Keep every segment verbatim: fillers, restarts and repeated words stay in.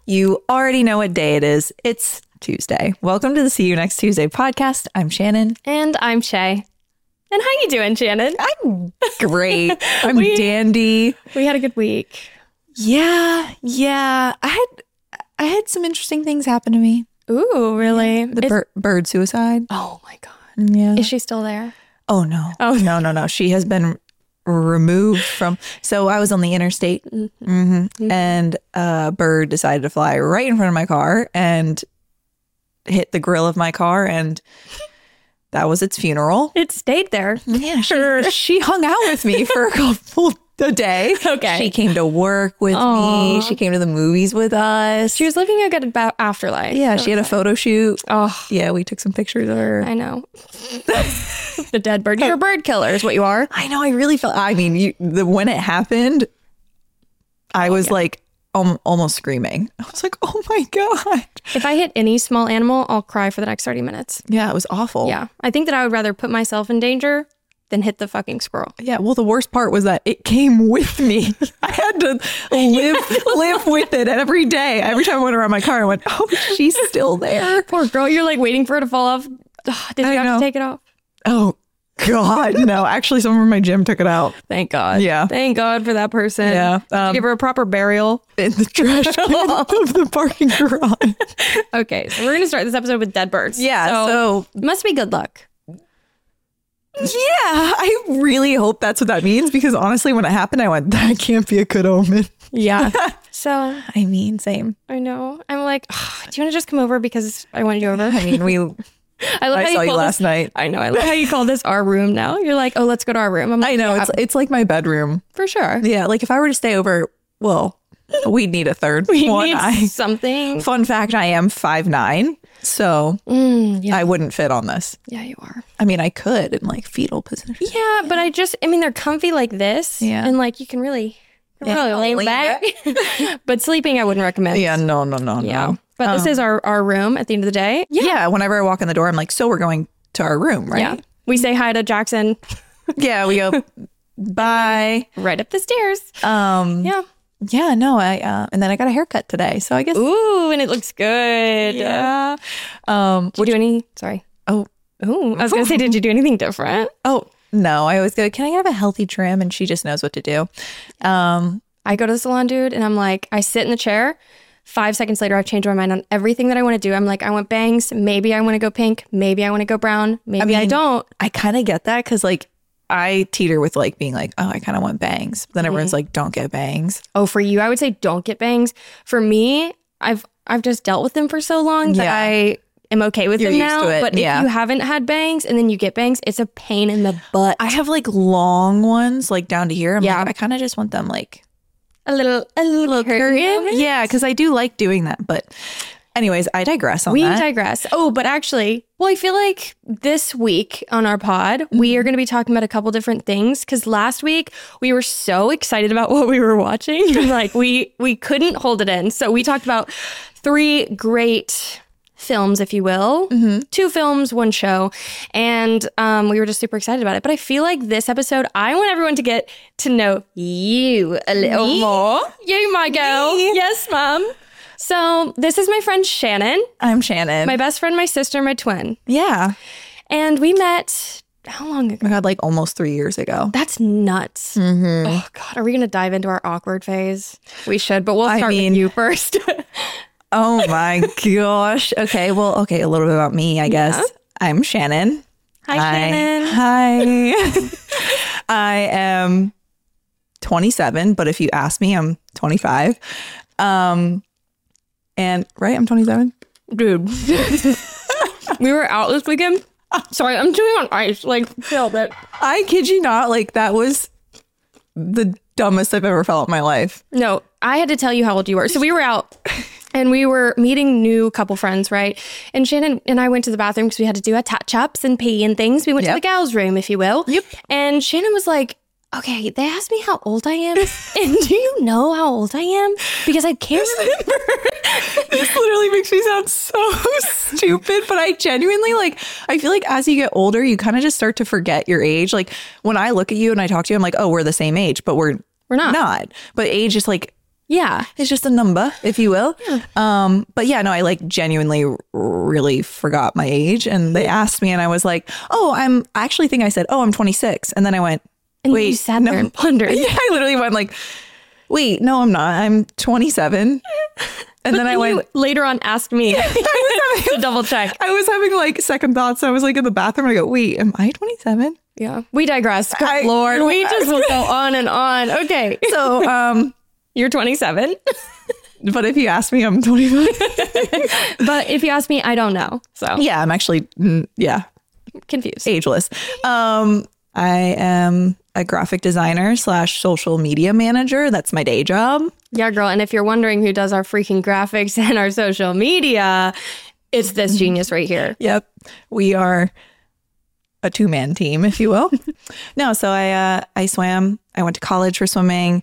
You already know what day it is. It's Tuesday. Welcome to the See You Next Tuesday podcast. I'm Shannon. And I'm Shay. And how you doing, Shannon? I'm great. I'm We- dandy. We had a good week. Yeah, yeah. I had I had some interesting things happen to me. Ooh, really? The Is- bir- bird suicide. oh my God. Yeah. Is she still there? Oh no. Oh. no, no, no. She has been removed from. So I was on the interstate, hmm and a bird decided to fly right in front of my car and hit the grill of my car, and that was its funeral. It stayed there. Yeah, she, she hung out with me for a couple a day. Okay. She came to work with Aw. me. She came to the movies with us. She was living a good ba- afterlife. yeah, she had a photo shoot. Oh, Yeah, we took some pictures of her. I know. The dead bird. You're a bird killer is what you are. I know. I really felt. I mean, you, the when it happened, I was like um, almost screaming. I was like, "Oh my god!" If I hit any small animal, I'll cry for the next thirty minutes. Yeah, it was awful. Yeah. I think that I would rather put myself in danger than hit the fucking squirrel. Yeah. Well, the worst part was that it came with me. I had to live live with it every day. Every time I went around my car, I went, "Oh, she's still there." Poor girl. You're like waiting for it to fall off. Ugh, did you I have know. to take it off? Oh God, no! Actually, someone from my gym took it out Thank God. Yeah. Thank God for that person. Yeah, Did you um, give her a proper burial. in the trash can of the parking garage. Okay, so we're going to start this episode with dead birds. Yeah. So, So must be good luck. yeah, I really hope that's what that means, because honestly, when it happened, I went, "That can't be a good omen." Yeah. So I mean, same. I know. I'm like, "Ugh, do you want to just come over because I wanted you over? I mean, we. I love I how saw you call last this, night. I know. I love how you call this our room now. You're like, oh, let's go to our room. I'm like, I know yeah, it's it's like my bedroom. for sure. Yeah, like if I were to stay over, well, we'd need a third We one. need I, something. fun fact: I am five nine, so Mm, yeah. I wouldn't fit on this. yeah, you are. I mean, I could in like fetal position. Yeah, but I just, I mean, they're comfy like this. Yeah. And like you can really, you can Yeah, really lay lean back. But sleeping, I wouldn't recommend. Yeah, no, no, no, Yeah. no. But this Um, is our, our room at the end of the day. Yeah. Whenever I walk in the door, I'm like, so we're going to our room, right? Yeah. We say hi to Jackson Yeah, we go, bye. right up the stairs. Um, Yeah. yeah, no, I, uh, and then I got a haircut today. So I guess, Ooh, and it looks good. yeah. Um, Did you do any? Sorry. oh, Ooh, I was gonna say, did you do anything different? oh, no, I always go, can I have a healthy trim? And she just knows what to do. Um, I go to the salon, dude, and I'm like, I sit in the chair. Five seconds later, I've changed my mind on everything that I want to do. I'm like, I want bangs. Maybe I want to go pink. Maybe I want to go brown. Maybe I, mean, don't. I kind of get that because like I teeter with like being like, oh, I kind of want bangs. But then everyone's like, don't get bangs. Oh, for you, I would say don't get bangs. For me, I've I've just dealt with them for so long that Yeah. I am okay with You're them used now. to it, But yeah. if you haven't had bangs and then you get bangs, it's a pain in the butt. I have like long ones like down to here. I'm Yeah. like, I kind of just want them like a little a little Korean. yeah, because I do like doing that. But anyways, I digress on We that. digress. Oh, but actually, well, I feel like this week on our pod, we are going to be talking about a couple different things because last week we were so excited about what we were watching. like we we couldn't hold it in. So we talked about three great films, if you will. Two films, one show. And um, we were just super excited about it. But I feel like this episode, I want everyone to get to know you a little Me? more. You, my girl. Me? Yes, mom. So this is my friend Shannon. I'm Shannon. My best friend, my sister, my twin. yeah. And we met how long ago? Oh my God, like almost three years ago. That's nuts. Mm-hmm. Oh God, are we gonna dive into our awkward phase? We should, but we'll I start mean- with you first. Oh my gosh. Okay. Well, okay. A little bit about me, I guess. I'm Shannon. Hi, Shannon. Hi. I am twenty-seven, but if you ask me, I'm twenty-five. Um, and right, I'm twenty-seven. Dude, we were out this weekend. Sorry, I'm chewing on ice. Like, feel it. I kid you not. Like that was the dumbest I've ever felt in my life. No, I had to tell you how old you were. So we were out. And we were meeting new couple friends, right? And Shannon and I went to the bathroom because we had to do our touch-ups and pee and things. We went Yep. to the gals' room, if you will. Yep. And Shannon was like, okay, they asked me how old I am. And do you know how old I am? Because I can't remember. This literally makes me sound so stupid, but I genuinely like, I feel like as you get older, you kind of just start to forget your age. Like when I look at you and I talk to you, I'm like, oh, we're the same age, but we're We're not. not. But age is like, Yeah. It's just a number, if you will. Yeah. Um, but yeah, no, I like genuinely r- really forgot my age. And they asked me and I was like, oh, I'm, I actually think I said, oh, I'm twenty-six. And then I went, and wait, you sat no. there and pondered. Yeah, I literally went like, wait, no, I'm not. I'm twenty-seven. And but then I went. Later on asked me to double check. I was having like second thoughts. I was like in the bathroom and I go, wait, am I twenty-seven? Yeah. We digress. Good I, Lord. We just will go on and on. Okay. So, um, you're twenty-seven. But if you ask me, I'm twenty-five. But if you ask me, I don't know. So yeah, I'm actually, mm, yeah. confused. Ageless. Um, I am a graphic designer slash social media manager. That's my day job. Yeah, girl. And if you're wondering who does our freaking graphics and our social media, it's this genius right here. Yep. We are a two-man team, if you will. No, so I uh, I swam. I went to college for swimming.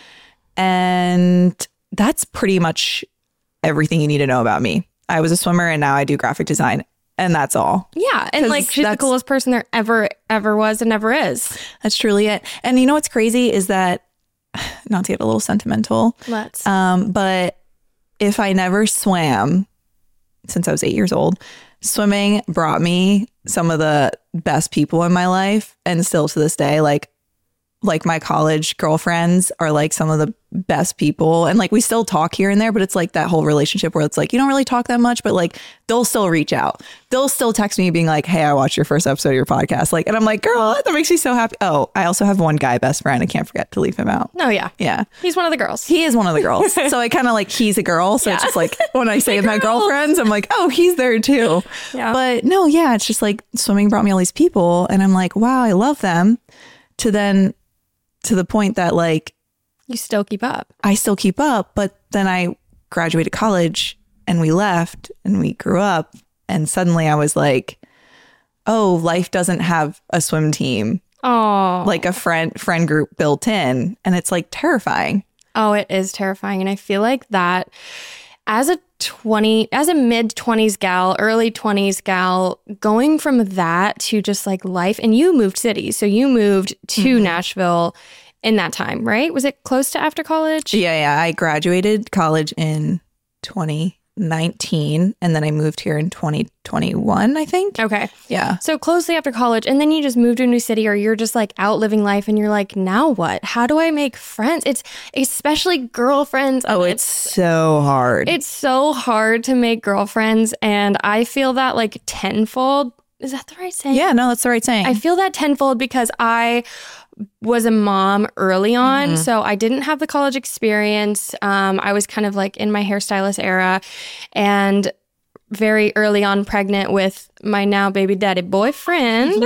And that's pretty much everything you need to know about me. I was a swimmer and now I do graphic design. And that's all. Yeah. And like, she's the coolest person there ever, ever was and ever is. That's truly it. And you know what's crazy is that, not to get a little sentimental, Let's. Um, but if I never swam since I was eight years old, swimming brought me some of the best people in my life. And still to this day, like, like my college girlfriends are like some of the best people. And like we still talk here and there, but it's like that whole relationship where it's like, you don't really talk that much, but like they'll still reach out. They'll still text me being like, hey, I watched your first episode of your podcast. Like, and I'm like, girl, that makes me so happy. Oh, I also have one guy best friend. I can't forget to leave him out. No, yeah. Yeah. He's one of the girls. He is one of the girls. So I kind of like, he's a girl. So yeah. It's just like when I say my girlfriends, I'm like, oh, he's there too. Yeah. But no, yeah, it's just like swimming brought me all these people. And I'm like, wow, I love them. To then to the point that like you still keep up. I still keep up, but then I graduated college and we left and we grew up and suddenly I was like, oh, life doesn't have a swim team. Oh, like a friend friend group built in, and it's like terrifying. Oh, it is terrifying. And I feel like that as a twenty as a mid twenties gal, early twenties gal, going from that to just like life, and you moved cities. So you moved to mm-hmm. Nashville in that time, right? Was it close to after college? Yeah, yeah. I graduated college in twenty nineteen and then I moved here in twenty twenty-one, I think. Okay. Yeah. So closely after college, and then you just moved to a new city, or you're just like out living life and you're like, now what? How do I make friends? It's especially girlfriends. Oh, it's, it's so hard. It's so hard to make girlfriends. And I feel that like tenfold. Is that the right saying? Yeah, no, that's the right saying. I feel that tenfold because I was a mom early on. Mm-hmm. So I didn't have the college experience. Um, I was kind of like in my hairstylist era and very early on pregnant with my now baby daddy boyfriend.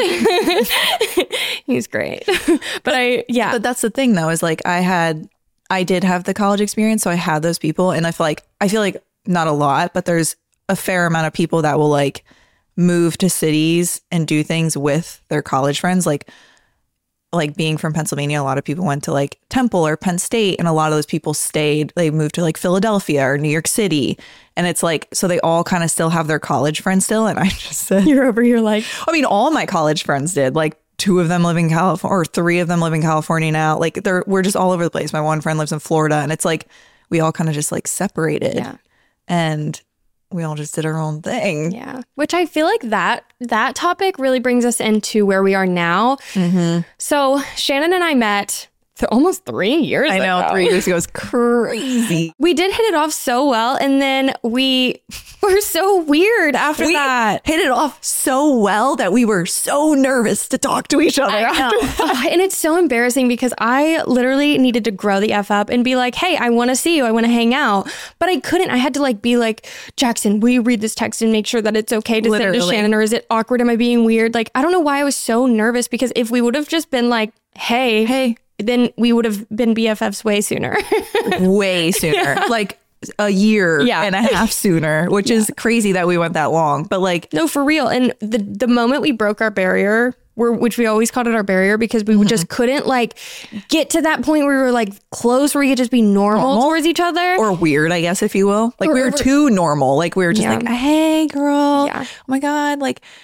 He's great. But I, yeah. But that's the thing though, is like I had, I did have the college experience. So I had those people. And I feel like, I feel like not a lot, but there's a fair amount of people that will like move to cities and do things with their college friends. Like, like being from Pennsylvania, a lot of people went to like Temple or Penn State, and a lot of those people stayed, they moved to like Philadelphia or New York City. And it's like, so they all kind of still have their college friends still. And I just said, you're over here like, I mean, all my college friends did. Like two of them live in California, or three of them live in California now. Like they're, we're just all over the place. My one friend lives in Florida, and it's like, we all kind of just like separated. Yeah. And we all just did our own thing. Yeah. Which I feel like that that topic really brings us into where we are now. Mm-hmm. So Shannon and I met th- almost three years I ago. know, three years ago. It was crazy. We did hit it off so well. And then we were so weird after we that. hit it off so well that we were so nervous to talk to each other after that. And it's so embarrassing because I literally needed to grow the F up and be like, hey, I want to see you. I want to hang out. But I couldn't. I had to like be like, Jackson, will you read this text and make sure that it's okay to literally. send to Shannon? Or is it awkward? Am I being weird? Like, I don't know why I was so nervous, because if we would have just been like, hey, hey, then we would have been B F Fs way sooner. way sooner. Yeah. Like a year yeah. and a half sooner, which yeah. is crazy that we went that long. But like, no, for real. And the the moment we broke our barrier, we're, which we always called it our barrier, because we mm-hmm. just couldn't like get to that point where we were like close, where we could just be normal, normal towards each other. Or weird, I guess, if you will. Like or, we were or, too normal. Like we were just yeah. like, hey girl, yeah. oh my God. Like,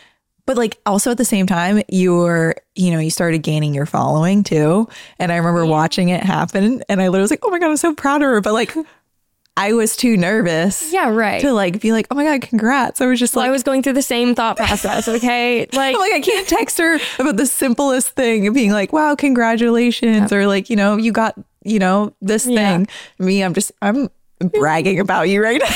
But like also at the same time, you were, you know, you started gaining your following too. And I remember yeah. watching it happen and I literally was like, oh my God, I'm so proud of her. But like, I was too nervous. Yeah, right. To like be like, oh my God, congrats. I was just well, like, I was going through the same thought process. Okay. Like, I'm like, I can't text her about the simplest thing of being like, wow, congratulations. Yeah. Or like, you know, you got, you know, this yeah. thing. Me, I'm just, I'm bragging about you right now.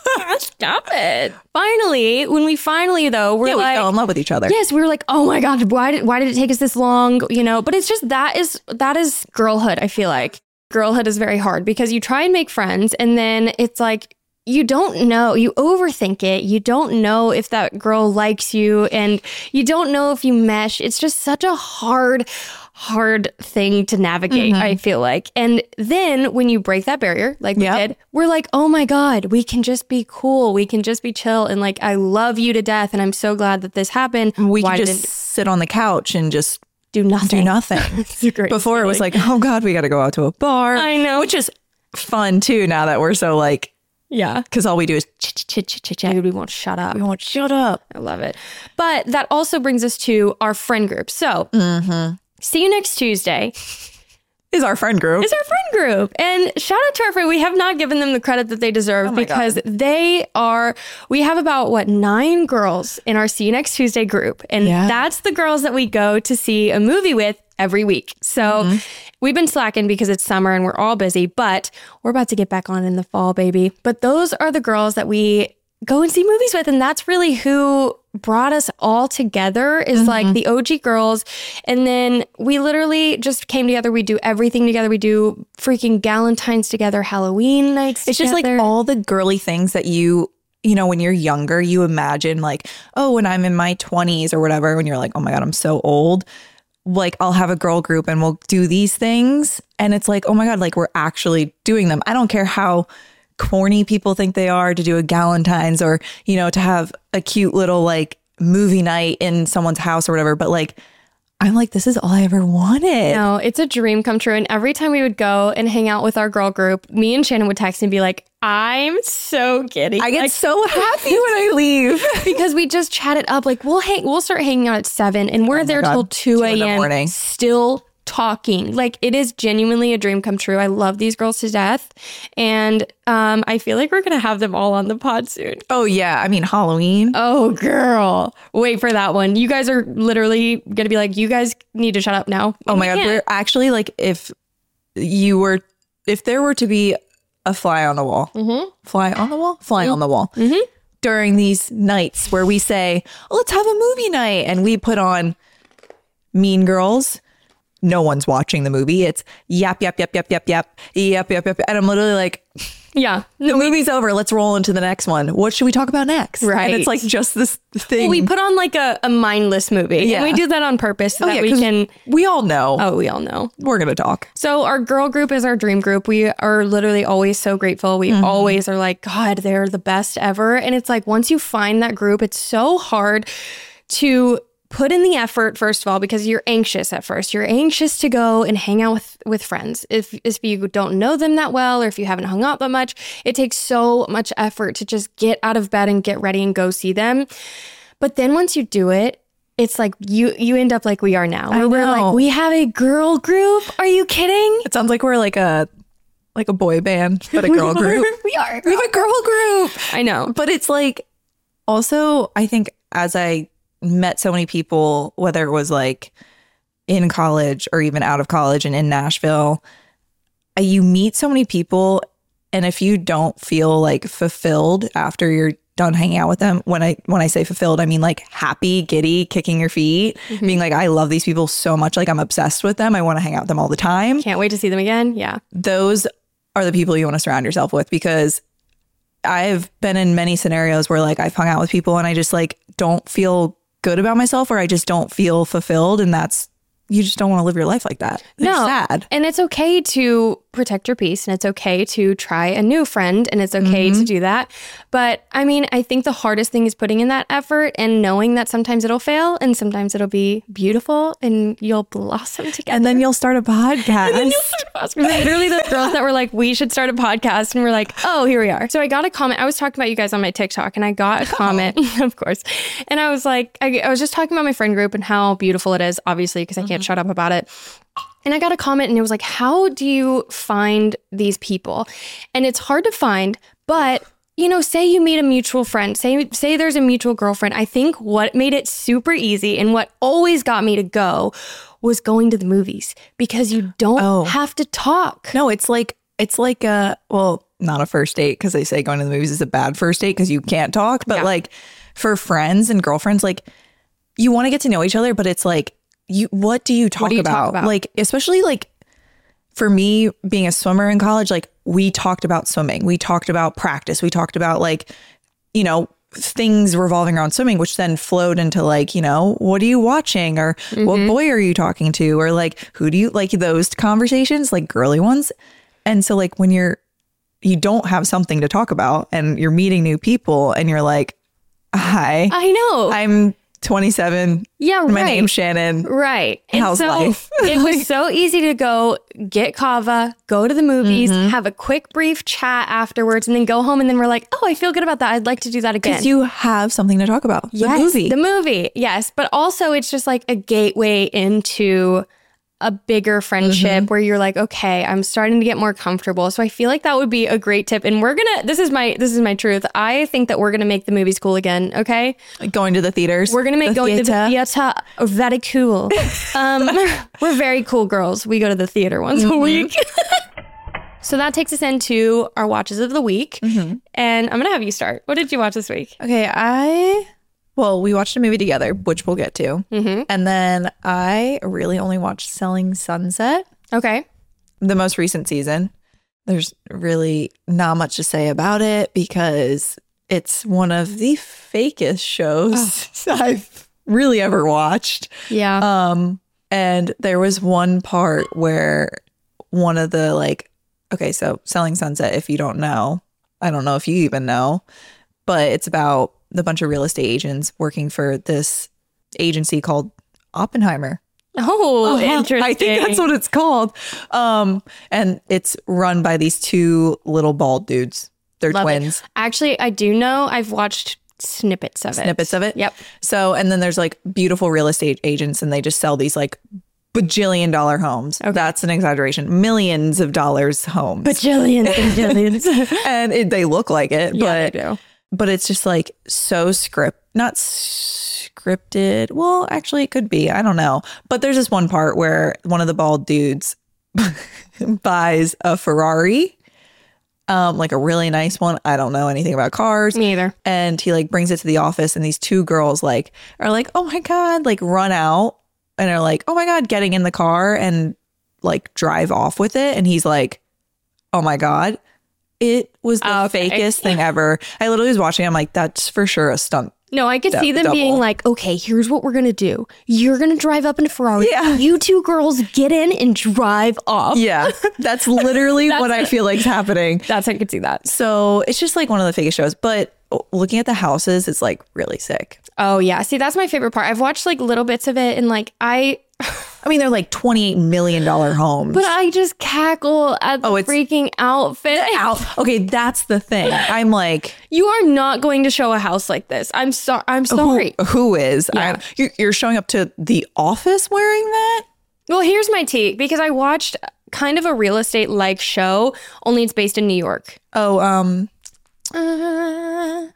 Stop it. Finally, when we finally though, we're yeah, like, we fell in love with each other. Yes, we were like, oh my God, why did why did it take us this long? You know, but it's just that is that is girlhood, I feel like. Girlhood is very hard because you try and make friends and then it's like you don't know, you overthink it. You don't know if that girl likes you and you don't know if you mesh. It's just such a hard hard thing to navigate, mm-hmm. I feel like. And then when you break that barrier, like yep. we did, we're like, oh my God, we can just be cool. We can just be chill. And like, I love you to death. And I'm so glad that this happened. We Why can just sit on the couch and just do nothing. Do nothing. It's a great Before feeling. It was like, oh God, we got to go out to a bar. I know. Which is fun too now that we're so like, yeah. Because all we do is chit, chit, chit, chit, chit. We won't shut up. We won't shut up. I love it. But that also brings us to our friend group. So, mm-hmm. see you next Tuesday. Is our friend group. Is our friend group. And shout out to our friend. We have not given them the credit that they deserve oh because God. they are, we have about, what, nine girls in our See You Next Tuesday group. And yeah. that's the girls that we go to see a movie with every week. So mm-hmm. we've been slacking because it's summer and we're all busy, but we're about to get back on in the fall, baby. But those are the girls that we go and see movies with. And that's really who brought us all together is mm-hmm. like the O G girls. And then we literally just came together. We do everything together. We do freaking Galentine's together, Halloween nights It's together. Just like all the girly things that you, you know, when you're younger, you imagine like, oh, when I'm in my twenties or whatever, when you're like, oh my God, I'm so old. Like I'll have a girl group and we'll do these things. And it's like, oh my God, like we're actually doing them. I don't care how corny people think they are to do a Galentine's or, you know, to have a cute little like movie night in someone's house or whatever. But like, I'm like, this is all I ever wanted. No, it's a dream come true. And every time we would go and hang out with our girl group, me and Shannon would text and be like, I'm so giddy. I get like, so happy when I leave. Because we just chat it up. Like we'll hang, we'll start hanging out at seven and we're oh there God, till two a.m. still talking. Like it is genuinely a dream come true. I love these girls to death. And um, I feel like we're going to have them all on the pod soon. Oh yeah. I mean, Halloween. Oh girl. Wait for that one. You guys are literally going to be like, you guys need to shut up now. Oh my God. We're actually like, if you were, if there were to be a fly on the wall, mm-hmm. fly on the wall, fly mm-hmm. on the wall mm-hmm. during these nights where we say, oh, let's have a movie night. And we put on Mean Girls. No one's watching the movie. It's yap, yap, yap, yap, yap, yap, yap, yap, yap. And I'm literally like, yeah, the movie's over. Let's roll into the next one. What should we talk about next? Right. And it's like just this thing. Well, we put on like a, a mindless movie. Yeah. And we do that on purpose so oh, that yeah, we can. We all know. Oh, we all know. We're going to talk. So our girl group is our dream group. We are literally always so grateful. We mm-hmm. always are like, God, they're the best ever. And it's like, once you find that group, it's so hard to put in the effort, first of all, because you're anxious at first. You're anxious to go and hang out with, with friends. If, if you don't know them that well, or if you haven't hung out that much, it takes so much effort to just get out of bed and get ready and go see them. But then once you do it, it's like you you end up like we are now. I know. We're like, we have a girl group. Are you kidding? It sounds like we're like a like a boy band, but a girl group. We are. We have a girl group. I know. But it's like, also, I think as I met so many people, whether it was like in college or even out of college and in Nashville, you meet so many people. And if you don't feel like fulfilled after you're done hanging out with them, when I when I say fulfilled, I mean like happy, giddy, kicking your feet, mm-hmm. being like, I love these people so much. Like I'm obsessed with them. I want to hang out with them all the time. Can't wait to see them again. Yeah. Those are the people you want to surround yourself with, because I've been in many scenarios where like I've hung out with people and I just like don't feel good about myself, or I just don't feel fulfilled. And that's, you just don't want to live your life like that. It's no, sad. And it's okay to protect your peace and it's okay to try a new friend and it's okay Mm-hmm. to do that. But I mean, I think the hardest thing is putting in that effort and knowing that sometimes it'll fail and sometimes it'll be beautiful and you'll blossom together. And then you'll start a podcast. And then you'll start a podcast. We're literally the girls that were like, we should start a podcast. And we're like, oh, here we are. So I got a comment. I was talking about you guys on my TikTok and I got a comment, of course. And I was like, I, I was just talking about my friend group and how beautiful it is, obviously, because I can't shut up about it. And I got a comment and it was like, how do you find these people? And it's hard to find, but you know, say you meet a mutual friend, say say there's a mutual girlfriend. I think what made it super easy and what always got me to go was going to the movies because you don't Oh. have to talk. No, it's like, it's like a, well, not a first date because they say going to the movies is a bad first date because you can't talk. But Yeah. like for friends and girlfriends, like you want to get to know each other, but it's like, you, what do you talk, do you about? talk about? Like, especially like for me being a swimmer in college, like we talked about swimming. We talked about practice. We talked about like, you know, things revolving around swimming, which then flowed into like, you know, what are you watching or Mm-hmm. what boy are you talking to? Or like, who do you like those conversations, like girly ones. And so like when you're, you don't have something to talk about and you're meeting new people and you're like, hi, I know. I'm twenty-seven. yeah, My right. name's Shannon. Right. And How's so life? it was so easy to go get kava, go to the movies, Mm-hmm. have a quick brief chat afterwards, and then go home. And then we're like, oh, I feel good about that. I'd like to do that again. Because you have something to talk about. Yes, The movie. The movie. Yes. But also it's just like a gateway into a bigger friendship Mm-hmm. where you're like, okay, I'm starting to get more comfortable. So I feel like that would be a great tip. And we're gonna this is my this is my truth. I think that we're gonna make the movies cool again. Okay. Going to the theaters. We're gonna make the going to the theater. theater very cool. Um, we're very cool girls. We go to the theater once a week. So that takes us into our watches of the week. And I'm gonna have you start. What did you watch this week? Okay, I well, we watched a movie together, which we'll get to, Mm-hmm. and then I really only watched Selling Sunset, Okay. the most recent season. There's really not much to say about it because it's one of the fakest shows I've really ever watched. Yeah. Um, and there was one part where one of the like, okay, so Selling Sunset, if you don't know, I don't know if you even know, but it's about the bunch of real estate agents working for this agency called Oppenheimer. oh, interesting. I think that's what it's called. Um, and it's run by these two little bald dudes. They're Love it. twins. Actually, I do know. I've watched snippets of it. Snippets of it. Yep. So, and then there's like beautiful real estate agents and they just sell these like bajillion dollar homes. That's an exaggeration. Millions of dollars homes. Bajillions and billions. and it, they look like it, Yeah, but they do. but it's just like so script, not scripted. Well, actually it could be. I don't know. But there's this one part where one of the bald dudes buys a Ferrari, um, like a really nice one. I don't know anything about cars. Me either. And he like brings it to the office and these two girls like are like, oh my God, like run out and are like, oh my God, getting in the car and like drive off with it. And he's like, oh my God, it was the Okay. fakest thing ever. I literally was watching. I'm like, that's for sure a stunt. No, I could Du- see them double. being like, okay, here's what we're going to do. You're going to drive up in a Ferrari. Yeah. You two girls get in and drive off. Yeah, that's literally what I feel like is happening. That's, I could see that. So it's just like one of the fakest shows. But looking at the houses, it's like really sick. Oh, yeah. See, that's my favorite part. I've watched like little bits of it and like I, I mean, they're like twenty-eight million dollars homes. but I just cackle at the Oh, it's- freaking outfit. out. Okay, that's the thing. I'm like, You are not going to show a house like this. I'm sorry. I'm sorry. Who, who is? Yeah. I, you're, you're showing up to the office wearing that? Well, here's my take because I watched kind of a real estate like show, only it's based in New York. Oh, um, Uh,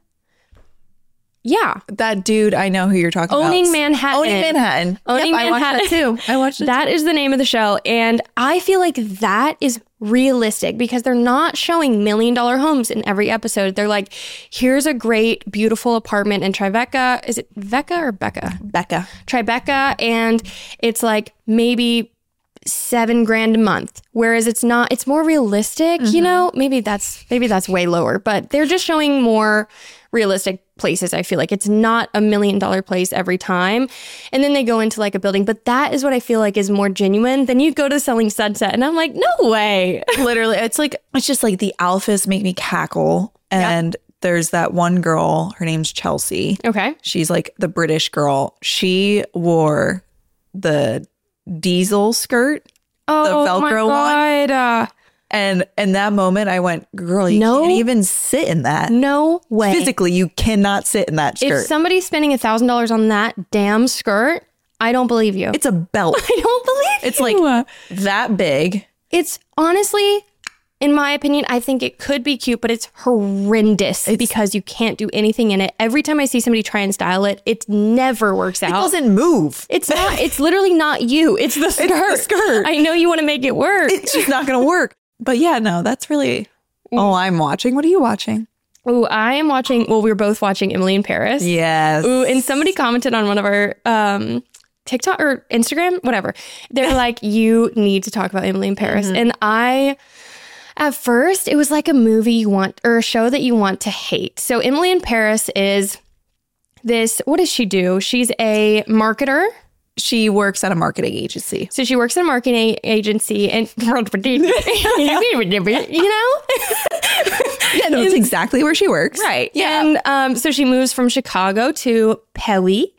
yeah. that dude. I know who you're talking Owning about. Manhattan. Owning Manhattan. Owning Yep, I watched Manhattan. that too. I watched it. That is the name of the show. And I feel like that is realistic because they're not showing million dollar homes in every episode. They're like, here's a great, beautiful apartment in Tribeca. Is it Becca or Becca? Becca. Tribeca. And it's like maybe seven grand a month, whereas it's not, it's more realistic, mm-hmm. you know, maybe that's, maybe that's way lower, but they're just showing more realistic places. I feel like it's not a million dollar place every time. And then they go into like a building, but that is what I feel like is more genuine than you go to Selling Sunset. And I'm like, no way. Literally. It's like, it's just like the alphas make me cackle. And yep. there's that one girl, her name's Chelsea. Okay. She's like the British girl. She wore the diesel skirt, oh, the Velcro my God. one. Uh, and in that moment, I went, girl, you no, can't even sit in that. No way. Physically, you cannot sit in that skirt. If somebody's spending a thousand dollars on that damn skirt, I don't believe you. It's a belt. I don't believe it's you. It's like that big. It's honestly, in my opinion, I think it could be cute, but it's horrendous it's, because you can't do anything in it. Every time I see somebody try and style it, it never works out. It doesn't move. It's not. It's literally not you. It's the skirt. It's the skirt. I know you want to make it work. It's just not going to work. But yeah, no, that's really all I'm watching. What are you watching? Oh, I am watching. Well, we were both watching Emily in Paris. Yes. Ooh, and somebody commented on one of our um, TikTok or Instagram, whatever. They're like, you need to talk about Emily in Paris. Mm-hmm. And I... At first, it was like a movie you want, or a show that you want to hate. So Emily in Paris is this, what does she do? She's a marketer. She works at a marketing agency. So she works at a marketing agency and, you know? Yeah, no, it's exactly where she works. Right. Yeah. And um, so she moves from Chicago to Pelly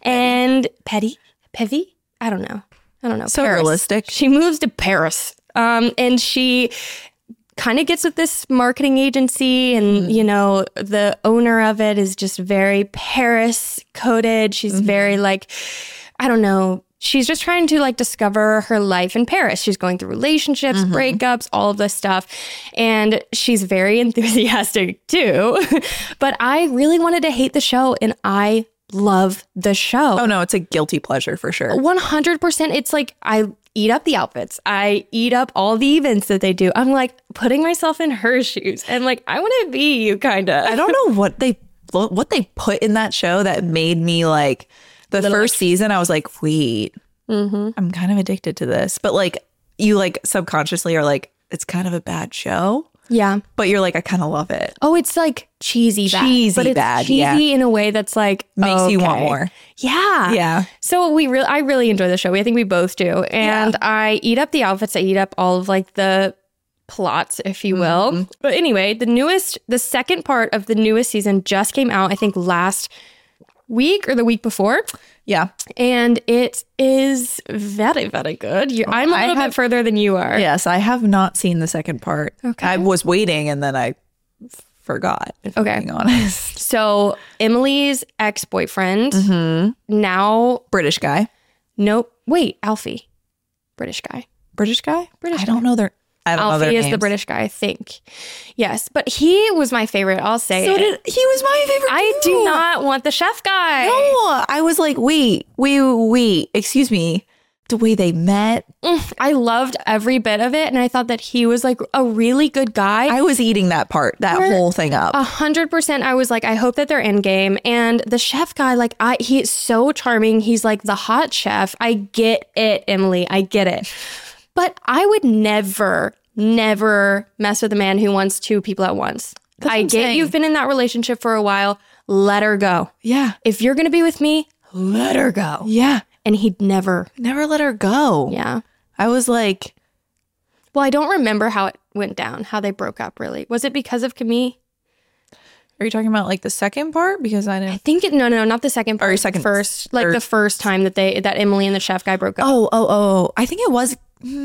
and Petty, Pevy? I don't know. I don't know. So Paris. realistic. She moves to Paris. Um, and she kind of gets with this marketing agency and, mm. you know, the owner of it is just very Paris coded. She's mm-hmm. very like, I don't know. She's just trying to like discover her life in Paris. She's going through relationships, mm-hmm. breakups, all of this stuff. And she's very enthusiastic too. But I really wanted to hate the show and I love the show. Oh no, it's a guilty pleasure for sure. one hundred percent. It's like I eat up the outfits. I eat up all the events that they do. I'm like putting myself in her shoes and like, I want to be you kind of. I don't know what they what they put in that show that made me like the Little first like, season. I was like, wait, mm-hmm. I'm kind of addicted to this. But like you like subconsciously are like, it's kind of a bad show. Yeah. But you're like, I kind of love it. Oh, it's like cheesy bad. Cheesy but it's bad, cheesy yeah. in a way that's like makes okay. you want more. Yeah. Yeah. So we really, I really enjoy the show. I think we both do. And yeah. I eat up the outfits. I eat up all of like the plots, if you will. Mm-hmm. But anyway, the newest, the second part of the newest season just came out, I think last week or the week before. Yeah. And it is very, very good. You, I'm a little have, bit further than you are. Yes, I have not seen the second part. Okay. I was waiting and then I f- forgot, if okay. I'm being honest. So Emily's ex-boyfriend, mm-hmm. now... British guy. Nope. Wait, Alfie. British guy. British guy? British I guy. don't know their... I don't Alfie know their is names. the British guy, I think. Yes, but he was my favorite, I'll say so it. Did, he was my favorite I too. do not want the chef guy. No, I was like, wait, wait, wait, excuse me. The way they met. Mm, I loved every bit of it. And I thought that he was like a really good guy. I was eating that part, that We're whole thing up. A hundred percent. I was like, I hope that they're in game. And the chef guy, like, I he is so charming. He's like the hot chef. I get it, Emily. I get it. But I would never... never mess with a man who wants two people at once. That's I get saying. You've been in that relationship for a while. Let her go. Yeah. If you're going to be with me, let her go. Yeah. And he'd never. Never let her go. Yeah. I was like. Well, I don't remember how it went down, how they broke up really. Was it because of Camille? Are you talking about like the second part? Because I didn't. I think it, no, no, not the second part. Or second. First, like or, the first time that they, that Emily and the chef guy broke up. Oh, oh, oh. I think it was.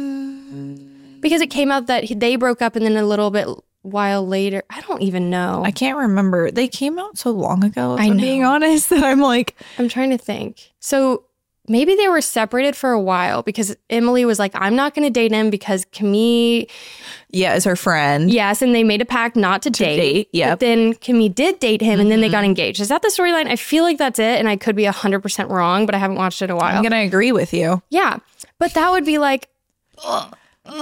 Hmm. Because it came out that he, they broke up and then a little bit while later. I don't even know. I can't remember. They came out so long ago, if I I'm know. being honest, that I'm like. I'm trying to think. So maybe they were separated for a while because Emily was like, I'm not going to date him because Camille. Yeah, is her friend. Yes, and they made a pact not to, to date. date yeah. But then Camille did date him mm-hmm. and then they got engaged. Is that the storyline? I feel like that's it. And I could be one hundred percent wrong, but I haven't watched it in a while. I'm going to agree with you. Yeah. But that would be like. Ugh.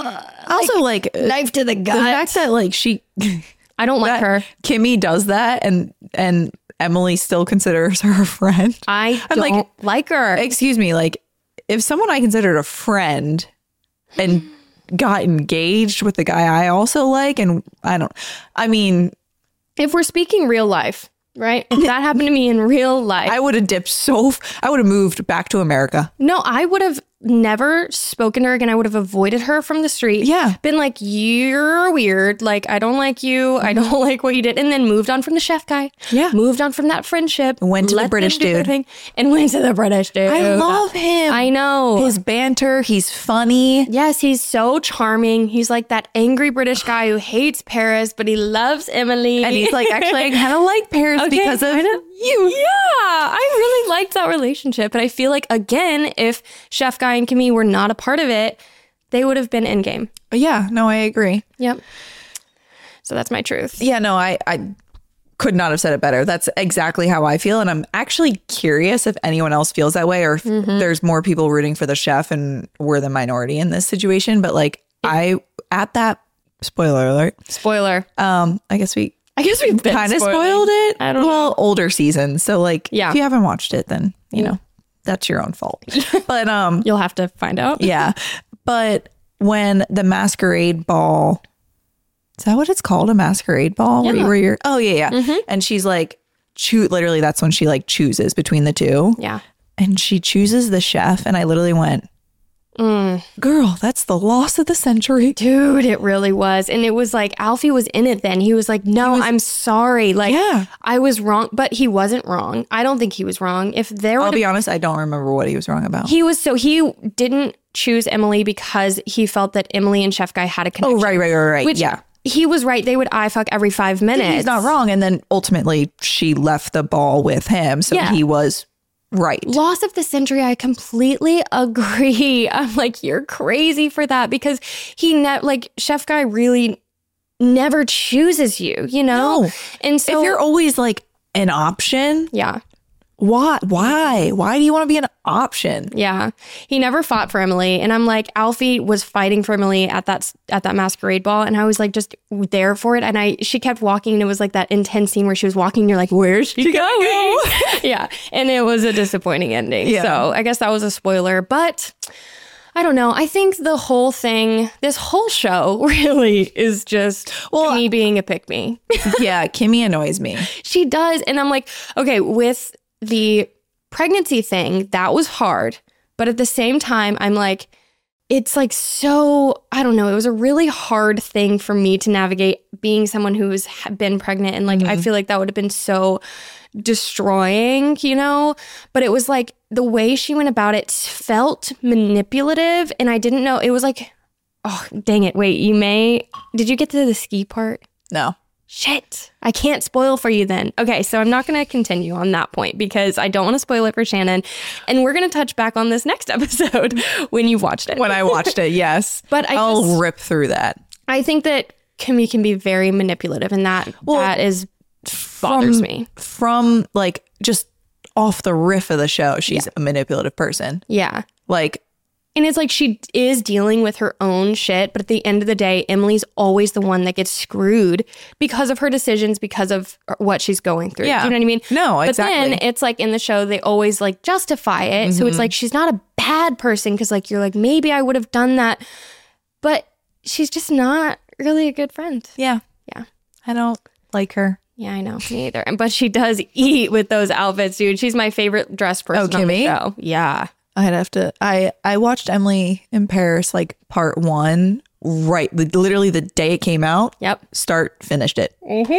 Also, like, like knife to the gut. The fact that like she, I don't like her. Kimmy does that, and and Emily still considers her a friend. I don't like, like her. Excuse me, like if someone I considered a friend and got engaged with the guy I also like. And I don't, I mean, if we're speaking real life, right? If that happened to me in real life, I would have dipped so, f- I would have moved back to America. no, I would have never spoken to her again. I would have avoided her from the street. Yeah. Been like, you're weird. Like, I don't like you. I don't like what you did. And then moved on from the chef guy. Yeah. Moved on from that friendship. Went to the let British them do their dude. thing, and went to the British dude. I love him. I know. His banter. He's funny. Yes, he's so charming. He's like that angry British guy who hates Paris, but he loves Emily. And he's like, actually, I kind of like Paris Okay, because of I know. you. Yeah, I really liked that relationship. But I feel like, again, if Chef Guy and Kimmy were not a part of it, they would have been in game. Yeah, no, I agree. Yep. So that's my truth. Yeah, no, I, I could not have said it better. That's exactly how I feel. And I'm actually curious if anyone else feels that way or if Mm-hmm. there's more people rooting for the chef and we're the minority in this situation. But like, I, at that, spoiler alert, Spoiler. um, I guess we I guess we've been kind of spoiling. spoiled it. I don't well, older seasons. So like, Yeah. if you haven't watched it, then, you know, that's your own fault. But um, You'll have to find out. yeah. But when the masquerade ball, is that what it's called? A masquerade ball? Where, Yeah. you, where you're, oh, yeah, yeah. And she's like, choo- literally, that's when she like chooses between the two. Yeah. And she chooses the chef. And I literally went, Mm. girl, that's the loss of the century. Dude, it really was. And it was like Alfie was in it then. He was like, no, I'm sorry. Like, Yeah. I was wrong, but he wasn't wrong. I don't think he was wrong. If there I'll would be honest, I don't remember what he was wrong about. he was so he didn't choose Emily because he felt that Emily and Chef Guy had a connection. oh, right, right, right, right. Which yeah. he was right. They would eye fuck every five minutes. He's not wrong. And then ultimately, she left the ball with him. So Yeah. he was right. Loss of the century, I completely agree. I'm like, you're crazy for that because he ne- like Chef Guy really never chooses you, you know? No. And so If you're always like an option, yeah. why? Why? Why do you want to be an option? Yeah. He never fought for Emily. And I'm like, Alfie was fighting for Emily at that at that masquerade ball. And I was like just there for it. And I she kept walking and it was like that intense scene where she was walking and you're like, where's she going? Yeah. And it was a disappointing ending. Yeah. So I guess that was a spoiler. But I don't know. I think the whole thing, this whole show really is just well, me being a pick me. Yeah, Kimmy annoys me. She does. And I'm like, okay, with the pregnancy thing, that was hard. But at the same time, I'm like, it's like so, I don't know, it was a really hard thing for me to navigate being someone who has been pregnant. And like, I feel like that would have been so destroying, you know? But it was like the way she went about it felt manipulative. And I didn't know, it was like, oh, dang it. Wait, you may, did you get to the ski part? No. Shit, I can't spoil for you then. Okay, so I'm not going to continue on that point because I don't want to spoil it for Shannon. And we're going to touch back on this next episode when you've watched it. When I watched it, yes. But I I'll just- rip through that. I think that Kimmy can be very manipulative and that Well, that is bothers from, me. From like just off the riff of the show, she's a manipulative person. Yeah. Like, And it's like she is dealing with her own shit, but at the end of the day, Emily's always the one that gets screwed because of her decisions, because of what she's going through. Yeah. Do you know what I mean? No, exactly. But then it's like in the show, they always like justify it. So it's like she's not a bad person because like you're like, maybe I would have done that. But she's just not really a good friend. yeah. Yeah. I don't like her. Yeah, I know. Me either. And But she does eat with those outfits, dude. She's my favorite dressed person Oh, on the Kimmy? show. Yeah. I'd have to. I I watched Emily in Paris like part one, right? li- Literally the day it came out. Yep. Start finished it.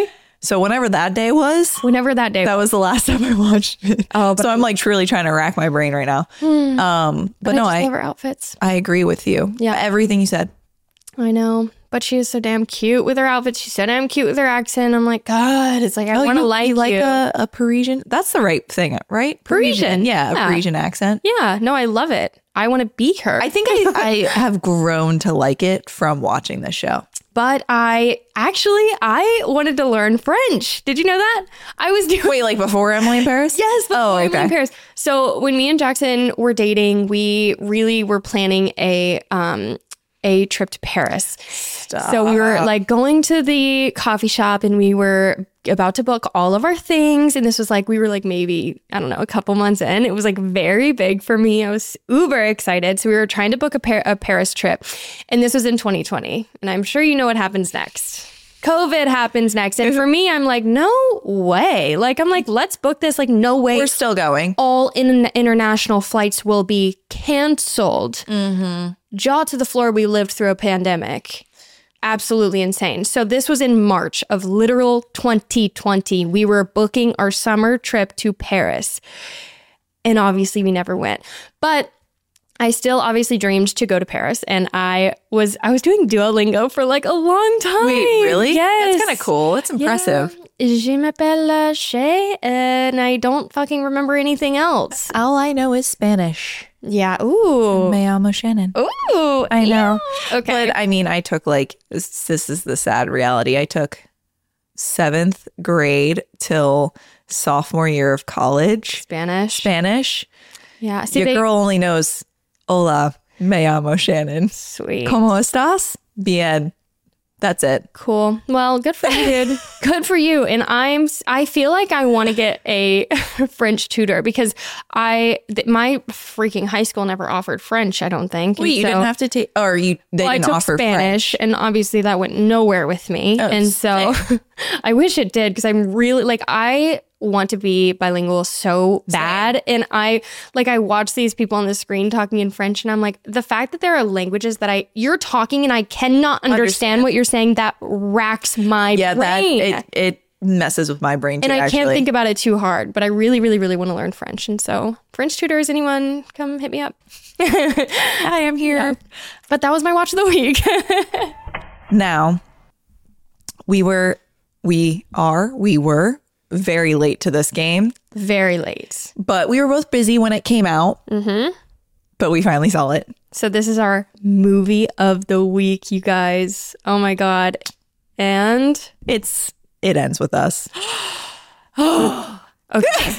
So whenever that day was, Whenever that day that was the last time I watched it. Oh, but- so I'm like truly trying to rack my brain right now. Um, but, I no, just I love her outfits. I agree with you. Yeah. everything you said. I know. But she is so damn cute with her outfits. She's so damn cute with her accent. I'm like, God, it's like, I want to you, like you like you. a, a Parisian. That's the right thing, right? Parisian, yeah, yeah. a Parisian accent. Yeah, no, I love it. I want to be her. I think I, I have grown to like it from watching this show. but I actually, I wanted to learn French. Did you know that? I was doing. Wait, like before Emily in Paris? Yes. Oh, before Emily okay. in Paris. So when me and Jackson were dating, we really were planning a um a trip to Paris. Stop. So we were like going to the coffee shop and we were about to book all of our things. And this was like, we were like maybe, I don't know, a couple months in. It was like very big for me. I was uber excited. So we were trying to book a, Par- a Paris trip. And this was in twenty twenty. And I'm sure you know what happens next. COVID happens next. And for me, I'm like, no way. Like, I'm like, let's book this. Like, no way. We're still going. All in- international flights will be canceled. Mm-hmm. Jaw to the floor, we lived through a pandemic. Absolutely insane. So this was in March of literal twenty twenty. We were booking our summer trip to Paris. And obviously we never went. But I still obviously dreamed to go to Paris, and I was I was doing Duolingo for like a long time. Wait, really? Yes. That's kind of cool. That's impressive. Yeah. Je m'appelle Shay, and I don't fucking remember anything else. All I know is Spanish. Yeah. Ooh. Me llamo Shannon. Ooh. I know. Yeah. Okay. But I mean, I took like, this, this is the sad reality. I took seventh grade till sophomore year of college. Spanish. Spanish. Yeah. See, Your they, girl only knows, hola, me llamo Shannon. Sweet. ¿Cómo estás? Bien. That's it. Cool. Well, good for you, dude. Good for you. And I'm, I feel like I want to get a French tutor because I, th- my freaking high school never offered French, I don't think. Wait, And you so, didn't have to take, or you, they well, didn't I took offer Spanish, French. and obviously that went nowhere with me. Oh, and so I wish it did because I'm really, like, I want to be bilingual so bad. And I, like, I watch these people on the screen talking in French, and I'm like, the fact that there are languages that I, you're talking and I cannot understand, understand. what you're saying, that racks my yeah, brain. that, it, it messes with my brain too, and I actually. can't think about it too hard, but I really, really, really want to learn French. And so, French tutors, anyone, come hit me up. I am here. Yeah. But that was my watch of the week. Now, we were, we are, we were very late to this game. Very late. But we were both busy when it came out. Mm-hmm. But we finally saw it. So this is our movie of the week, you guys. Oh my God. And It's, it ends with us. okay.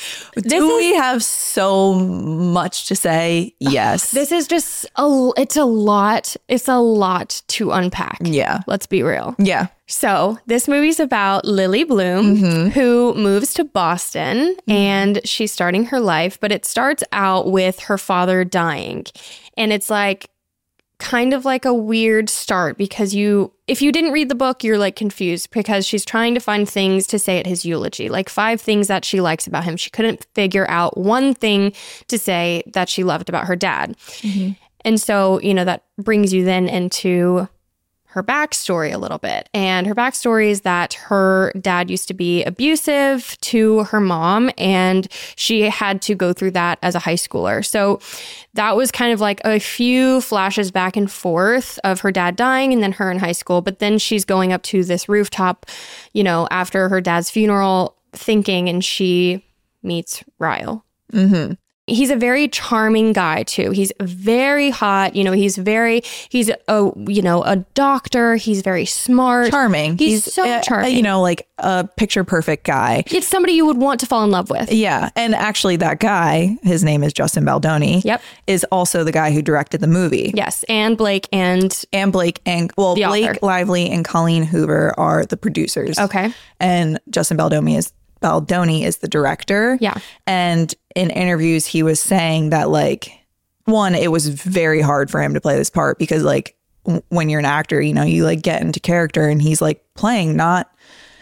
Do we have so much to say? Yes. This is just a, it's a lot. It's a lot to unpack. Yeah. Let's be real. Yeah. So this movie's about Lily Bloom, Mm-hmm. who moves to Boston and she's starting her life, but it starts out with her father dying. And it's like kind of like a weird start because you, if you didn't read the book, you're like confused because she's trying to find things to say at his eulogy, like five things that she likes about him. She couldn't figure out one thing to say that she loved about her dad. Mm-hmm. And so, you know, that brings you then into her backstory a little bit. And her backstory is that her dad used to be abusive to her mom, and she had to go through that as a high schooler. So that was kind of like a few flashes back and forth of her dad dying and then her in high school. But then she's going up to this rooftop, you know, after her dad's funeral, thinking, and she meets Ryle. Mm-hmm. He's a very charming guy too. He's very hot. You know, he's very, he's a, you know, a doctor. He's very smart. Charming. He's, he's so uh, charming. You know, like a picture perfect guy. It's somebody you would want to fall in love with. Yeah. And actually that guy, his name is Justin Baldoni. Yep. Is also the guy who directed the movie. Yes. And Blake and... And Blake and, well, The Blake author. Lively and Colleen Hoover are the producers. Okay. And Justin Baldoni is Baldoni is the director. Yeah. And in interviews, he was saying that, like, one, it was very hard for him to play this part because, like, w- when you're an actor, you know, you like get into character, and he's like playing not,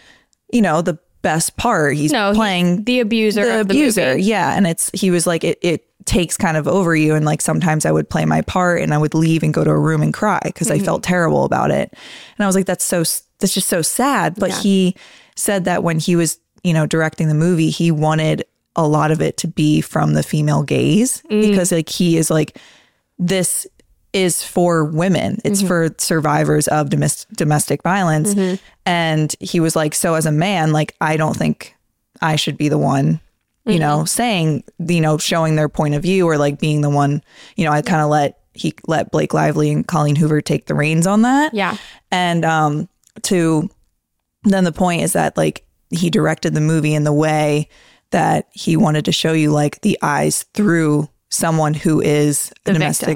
you know, the best part. He's No, playing he- the abuser the of the abuser. movie. Yeah. And it's, he was like, it, it takes kind of over you. And like, sometimes I would play my part and I would leave and go to a room and cry because Mm-hmm. I felt terrible about it. And I was like, that's so, that's just so sad. But Yeah. he said that when he was, you know, directing the movie, he wanted a lot of it to be from the female gaze Mm. because like he is like, this is for women. It's Mm-hmm. for survivors of domestic domestic violence. Mm-hmm. And he was like, so as a man, like, I don't think I should be the one, you Mm-hmm. know, saying, you know, showing their point of view or like being the one, you know, I kind of let, he let Blake Lively and Colleen Hoover take the reins on that. Yeah. And um, to, then the point is that like he directed the movie in the way that he wanted to show you like the eyes through someone who is a The domestic victim.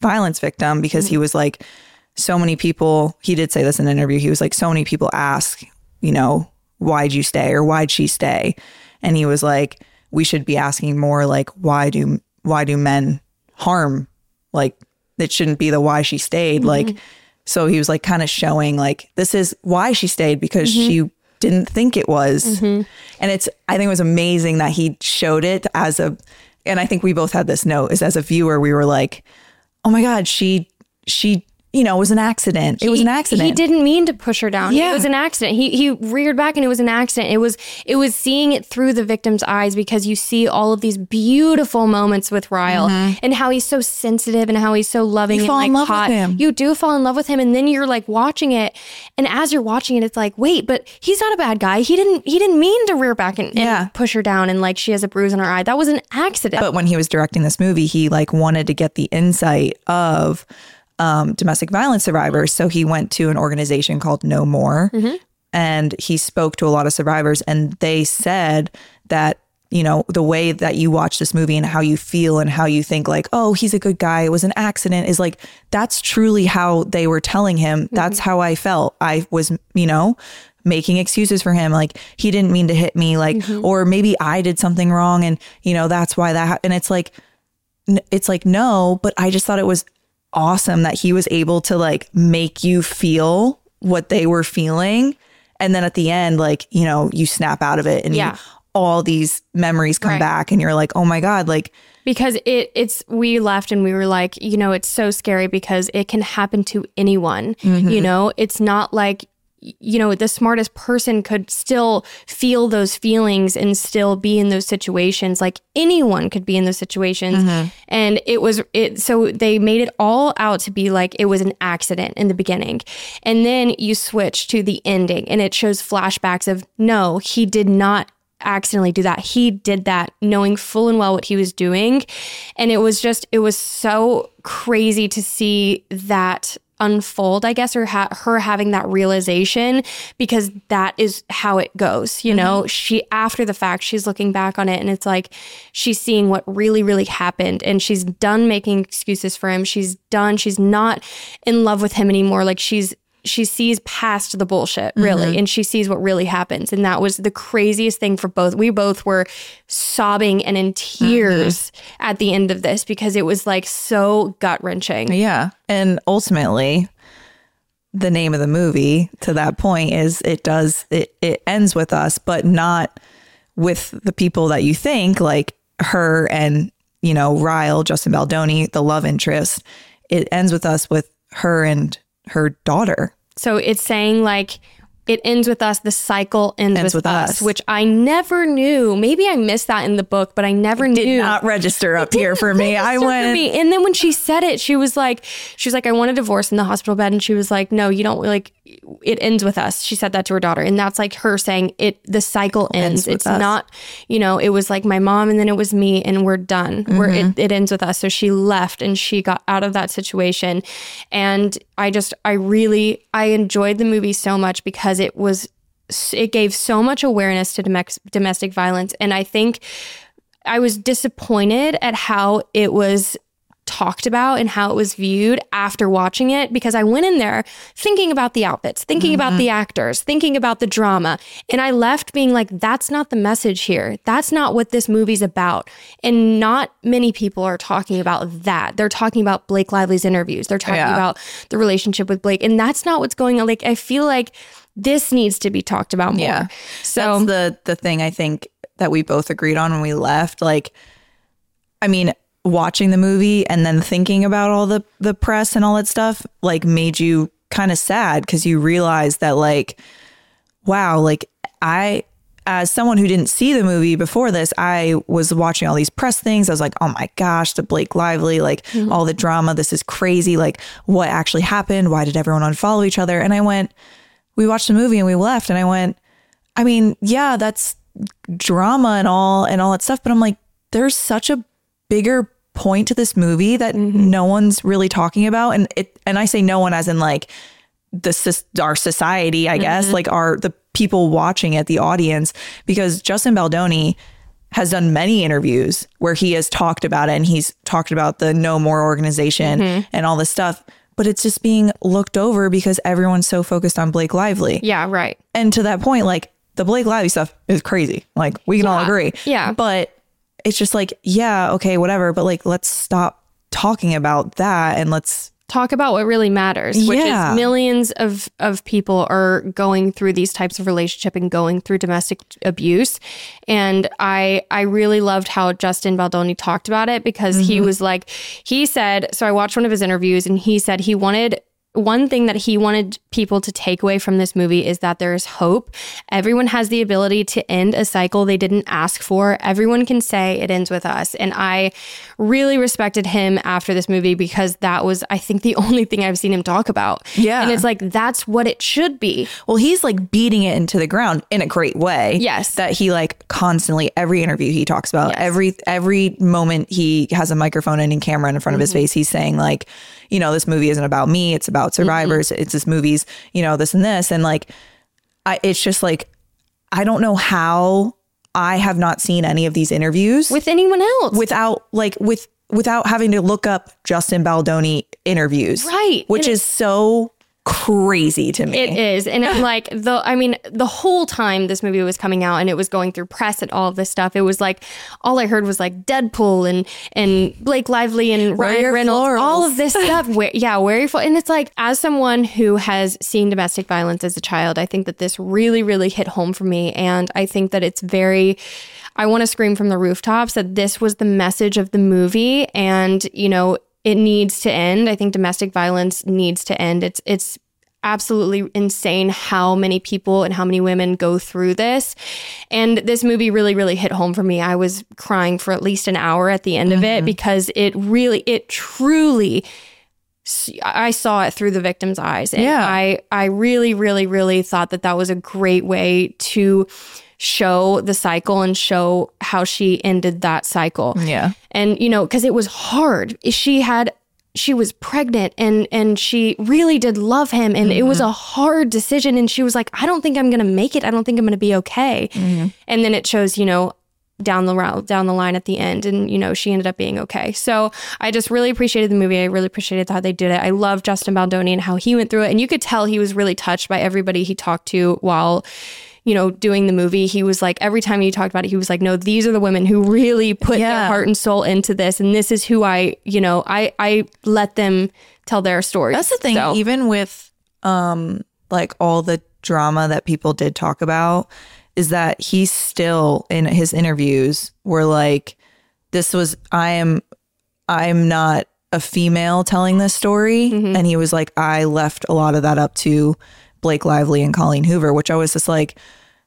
violence victim, because mm-hmm. he was like, so many people, he did say this in an interview, he was like, so many people ask, you know, why'd you stay or why'd she stay? And he was like, we should be asking more like, why do why do men harm? Like, it shouldn't be the why she stayed. Mm-hmm. Like, so he was like kind of showing like, this is why she stayed, because mm-hmm. she didn't think it was. Mm-hmm. And it's, I think it was amazing that he showed it as a, and I think we both had this note, is as a viewer, we were like, oh my God, she, she, you know, it was an accident. It he, was an accident. He didn't mean to push her down. Yeah. It was an accident. He he reared back and it was an accident. It was it was seeing it through the victim's eyes, because you see all of these beautiful moments with Ryle mm-hmm. and how he's so sensitive and how he's so loving you and fall like in love hot. With him. You do fall in love with him, and then you're like watching it, and as you're watching it, it's like, wait, but he's not a bad guy. He didn't he didn't mean to rear back and, and yeah. push her down, and like she has a bruise on her eye. That was an accident. But when he was directing this movie, he like wanted to get the insight of Um, domestic violence survivors. So he went to an organization called No More mm-hmm. and he spoke to a lot of survivors, and they said that, you know, the way that you watch this movie and how you feel and how you think like, oh, he's a good guy, it was an accident, is like, that's truly how they were telling him. Mm-hmm. That's how I felt. I was, you know, making excuses for him. Like, he didn't mean to hit me, like, mm-hmm. or maybe I did something wrong and, you know, that's why that, ha-. and it's like, it's like, no, but I just thought it was awesome that he was able to like make you feel what they were feeling, and then at the end, like, you know, you snap out of it and yeah. you, all these memories come right. back, and you're like, oh my God, like, because it it's we left and we were like, you know, it's so scary because it can happen to anyone. Mm-hmm. You know, it's not like, you know, the smartest person could still feel those feelings and still be in those situations. Like, anyone could be in those situations. Mm-hmm. And it was it. So they made it all out to be like it was an accident in the beginning. And then you switch to the ending and it shows flashbacks of, no, he did not accidentally do that. He did that knowing full and well what he was doing. And it was just, it was so crazy to see that unfold, I guess, or ha- her having that realization, because that is how it goes. You know, mm-hmm. she, after the fact, she's looking back on it and it's like she's seeing what really, really happened, and she's done making excuses for him. She's done, she's not in love with him anymore. Like, she's, she sees past the bullshit, really, mm-hmm. and she sees what really happens. And that was the craziest thing for both. We both were sobbing and in tears mm-hmm. at the end of this, because it was like so gut-wrenching. Yeah. And ultimately, the name of the movie to that point is it does, it, it ends with us, but not with the people that you think, like her and, you know, Ryle, Justin Baldoni, the love interest. It ends with us with her and her daughter. So it's saying like, it ends with us, the cycle ends, ends with, with us, us, which I never knew. Maybe I missed that in the book, but I never it knew. Did not register up here for me. I went. Me. And then when she said it, she was like, she was like, I want a divorce in the hospital bed. And she was like, no, you don't, like, it ends with us. She said that to her daughter. And that's like her saying it, the cycle ends. ends it's us. Not, you know, it was like my mom and then it was me and we're done. Mm-hmm. We're, it, it ends with us. So she left and she got out of that situation. And I just, I really, I enjoyed the movie so much because it was, it gave so much awareness to domestic domestic violence. And I think I was disappointed at how it was talked about and how it was viewed after watching it, because I went in there thinking about the outfits, thinking mm-hmm. about the actors, thinking about the drama. And I left being like, that's not the message here. That's not what this movie's about. And not many people are talking about that. They're talking about Blake Lively's interviews. They're talking yeah. about the relationship with Blake. And that's not what's going on. Like, I feel like this needs to be talked about more. Yeah. So that's the, the thing I think that we both agreed on when we left. Like, I mean, watching the movie and then thinking about all the, the press and all that stuff, like, made you kind of sad, because you realize that, like, wow, like, I, as someone who didn't see the movie before this, I was watching all these press things. I was like, oh my gosh, the Blake Lively, like mm-hmm. all the drama, this is crazy. Like, what actually happened? Why did everyone unfollow each other? And I went, we watched the movie and we left, and I went, I mean, yeah, that's drama and all and all that stuff, but I'm like, there's such a bigger point to this movie that mm-hmm. no one's really talking about. And it, and I say no one as in like the our society, I guess, mm-hmm. like our the people watching it, the audience, because Justin Baldoni has done many interviews where he has talked about it, and he's talked about the No More organization mm-hmm. and all this stuff. But it's just being looked over because everyone's so focused on Blake Lively. Yeah, right. And to that point, like, the Blake Lively stuff is crazy. Like, we can yeah. all agree. Yeah. But it's just like, yeah, okay, whatever. But like, let's stop talking about that and let's talk about what really matters, which yeah. is millions of, of people are going through these types of relationship and going through domestic abuse. And I I really loved how Justin Baldoni talked about it, because mm-hmm. he was like, he said, so I watched one of his interviews and he said he wanted, one thing that he wanted people to take away from this movie is that there is hope. Everyone has the ability to end a cycle they didn't ask for. Everyone can say it ends with us. And I really respected him after this movie, because that was, I think, the only thing I've seen him talk about. Yeah. And it's like, that's what it should be. Well, he's like beating it into the ground in a great way. Yes. That he like constantly, every interview he talks about, yes. every every moment he has a microphone and a camera in front of mm-hmm. his face, he's saying like, you know, this movie isn't about me. It's about survivors. Mm-hmm. It's this movie's, you know, this and this. And like, I, it's just like, I don't know how I have not seen any of these interviews with anyone else without like with without having to look up Justin Baldoni interviews. Right. Which and is so crazy to me. It is. And it, like the I mean, the whole time this movie was coming out and it was going through press and all of this stuff, it was like all I heard was like Deadpool and and Blake Lively and Ryan Reynolds, florals. all of this stuff. Where, yeah, where you and it's like, as someone who has seen domestic violence as a child, I think that this really, really hit home for me. And I think that it's very I want to scream from the rooftops that this was the message of the movie, and you know, it needs to end. I think domestic violence needs to end. It's it's absolutely insane how many people and how many women go through this. And this movie really, really hit home for me. I was crying for at least an hour at the end mm-hmm. of it, because it really, it truly, I saw it through the victim's eyes. And yeah. I, I really, really, really thought that that was a great way to show the cycle and show how she ended that cycle. Yeah. And, you know, because it was hard. She had, she was pregnant and, and she really did love him. And mm-hmm. it was a hard decision. And she was like, I don't think I'm going to make it. I don't think I'm going to be okay. Mm-hmm. And then it shows, you know, down the route, down the line at the end. And, you know, she ended up being okay. So I just really appreciated the movie. I really appreciated how they did it. I love Justin Baldoni and how he went through it. And you could tell he was really touched by everybody he talked to while, you know, doing the movie. He was like, every time he talked about it, he was like, no, these are the women who really put yeah. their heart and soul into this. And this is who I, you know, I, I let them tell their story. That's the thing, so. Even with um, like all the drama that people did talk about, is that he still in his interviews were like, this was, I am, I'm not a female telling this story. Mm-hmm. And he was like, I left a lot of that up to Blake Lively and Colleen Hoover, which I was just like,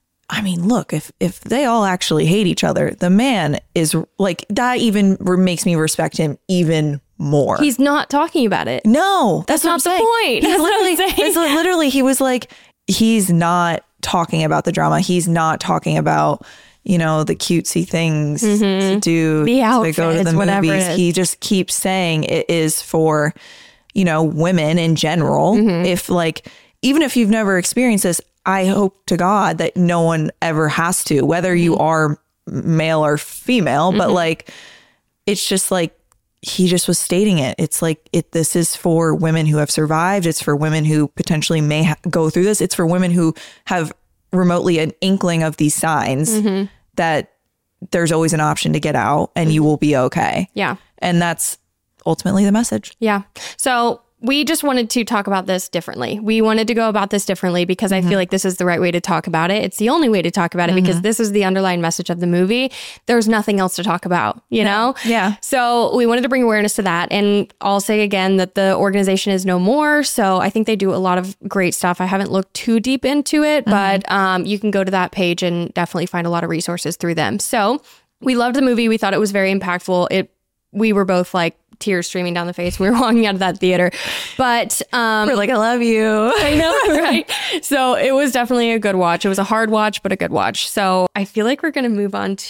I mean, look, if if they all actually hate each other, the man is like, that even makes me respect him even more. He's not talking about it. No, that's, that's not the point. He's literally, it's literally, he was like, he's not talking about the drama. He's not talking about, you know, the cutesy things mm-hmm. to do the outfits, to go to the movies. He just keeps saying it is for, you know, women in general. Mm-hmm. If like, even if you've never experienced this, I hope to God that no one ever has to, whether you are male or female, but mm-hmm. like, it's just like, he just was stating it. It's like, it, this is for women who have survived. It's for women who potentially may ha- go through this. It's for women who have remotely an inkling of these signs mm-hmm. that there's always an option to get out and mm-hmm. you will be okay. Yeah. And that's ultimately the message. Yeah. So we just wanted to talk about this differently. We wanted to go about this differently because mm-hmm. I feel like this is the right way to talk about it. It's the only way to talk about it mm-hmm. because this is the underlying message of the movie. There's nothing else to talk about, you know? Yeah. So we wanted to bring awareness to that. And I'll say again that the organization is No More. So I think they do a lot of great stuff. I haven't looked too deep into it, mm-hmm. but um, you can go to that page and definitely find a lot of resources through them. So we loved the movie. We thought it was very impactful. It we were both like tears streaming down the face. We were walking out of that theater, but um, we're like, I love you. I know, right? So it was definitely a good watch. It was a hard watch, but a good watch. So I feel like we're going to move on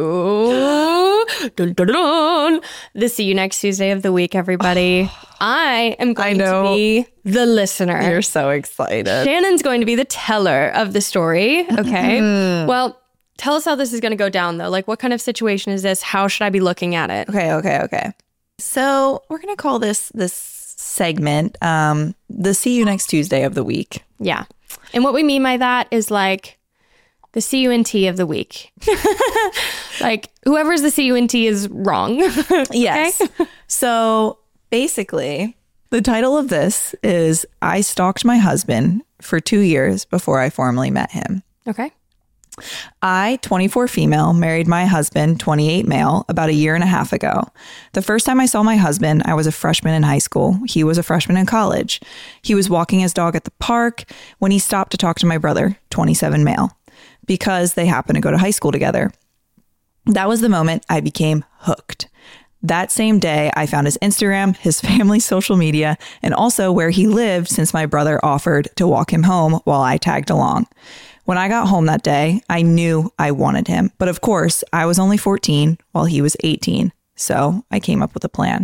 to dun, dun, dun, the See You Next Tuesday of the week, everybody. I am going I to be the listener. You're so excited. Shannon's going to be the teller of the story. Okay. Mm. Well, tell us how this is going to go down, though. Like, what kind of situation is this? How should I be looking at it? Okay, okay, okay. So we're going to call this this segment um, the See You Next Tuesday of the week. Yeah. And what we mean by that is like the C U N T of the week. Like, whoever's the C U N T is wrong. Yes. So basically, the title of this is I Stalked My Husband for two years before I formally met him. Okay. I, twenty-four female, married my husband, twenty-eight male, about a year and a half ago. The first time I saw my husband, I was a freshman in high school. He was a freshman in college. He was walking his dog at the park when he stopped to talk to my brother, twenty-seven male, because they happened to go to high school together. That was the moment I became hooked. That same day, I found his Instagram, his family's social media, and also where he lived since my brother offered to walk him home while I tagged along. When I got home that day, I knew I wanted him. But of course, I was only fourteen while he was eighteen. So I came up with a plan.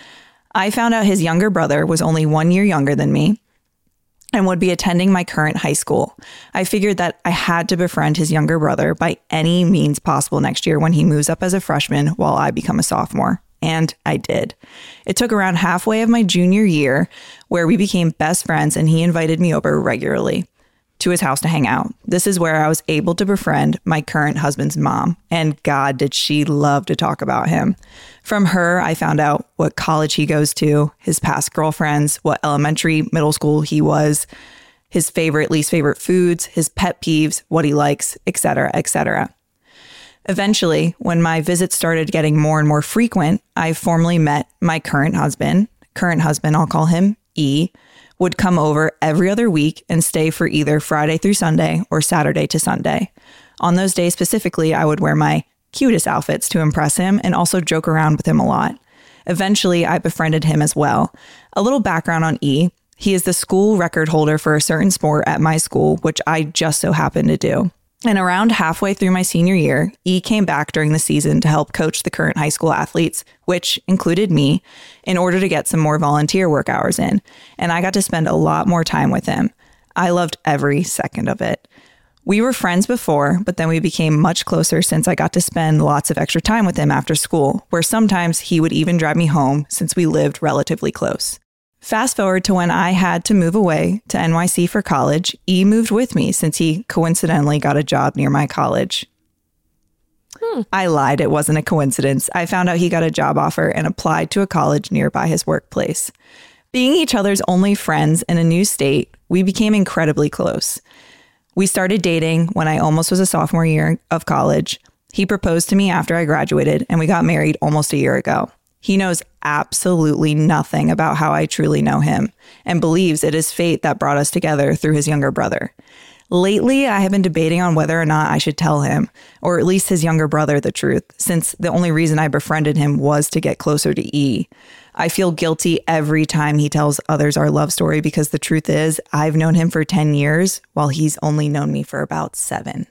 I found out his younger brother was only one year younger than me and would be attending my current high school. I figured that I had to befriend his younger brother by any means possible next year when he moves up as a freshman while I become a sophomore. And I did. It took around halfway of my junior year where we became best friends and he invited me over regularly to his house to hang out. This is where I was able to befriend my current husband's mom. And God, did she love to talk about him. From her, I found out what college he goes to, his past girlfriends, what elementary, middle school he was, his favorite, least favorite foods, his pet peeves, what he likes, et cetera, et cetera. Eventually, when my visits started getting more and more frequent, I formally met my current husband. Current husband, I'll call him E, would come over every other week and stay for either Friday through Sunday or Saturday to Sunday. On those days specifically, I would wear my cutest outfits to impress him and also joke around with him a lot. Eventually, I befriended him as well. A little background on E. He is the school record holder for a certain sport at my school, which I just so happened to do. And around halfway through my senior year, E came back during the season to help coach the current high school athletes, which included me, in order to get some more volunteer work hours in. And I got to spend a lot more time with him. I loved every second of it. We were friends before, but then we became much closer since I got to spend lots of extra time with him after school, where sometimes he would even drive me home since we lived relatively close. Fast forward to when I had to move away to N Y C for college, E moved with me since he coincidentally got a job near my college. Hmm. I lied. It wasn't a coincidence. I found out he got a job offer and applied to a college nearby his workplace. Being each other's only friends in a new state, we became incredibly close. We started dating when I almost was a sophomore year of college. He proposed to me after I graduated, and we got married almost a year ago. He knows absolutely nothing about how I truly know him and believes it is fate that brought us together through his younger brother. Lately, I have been debating on whether or not I should tell him, or at least his younger brother, the truth, since the only reason I befriended him was to get closer to E. I feel guilty every time he tells others our love story because the truth is I've known him for ten years while he's only known me for about seven.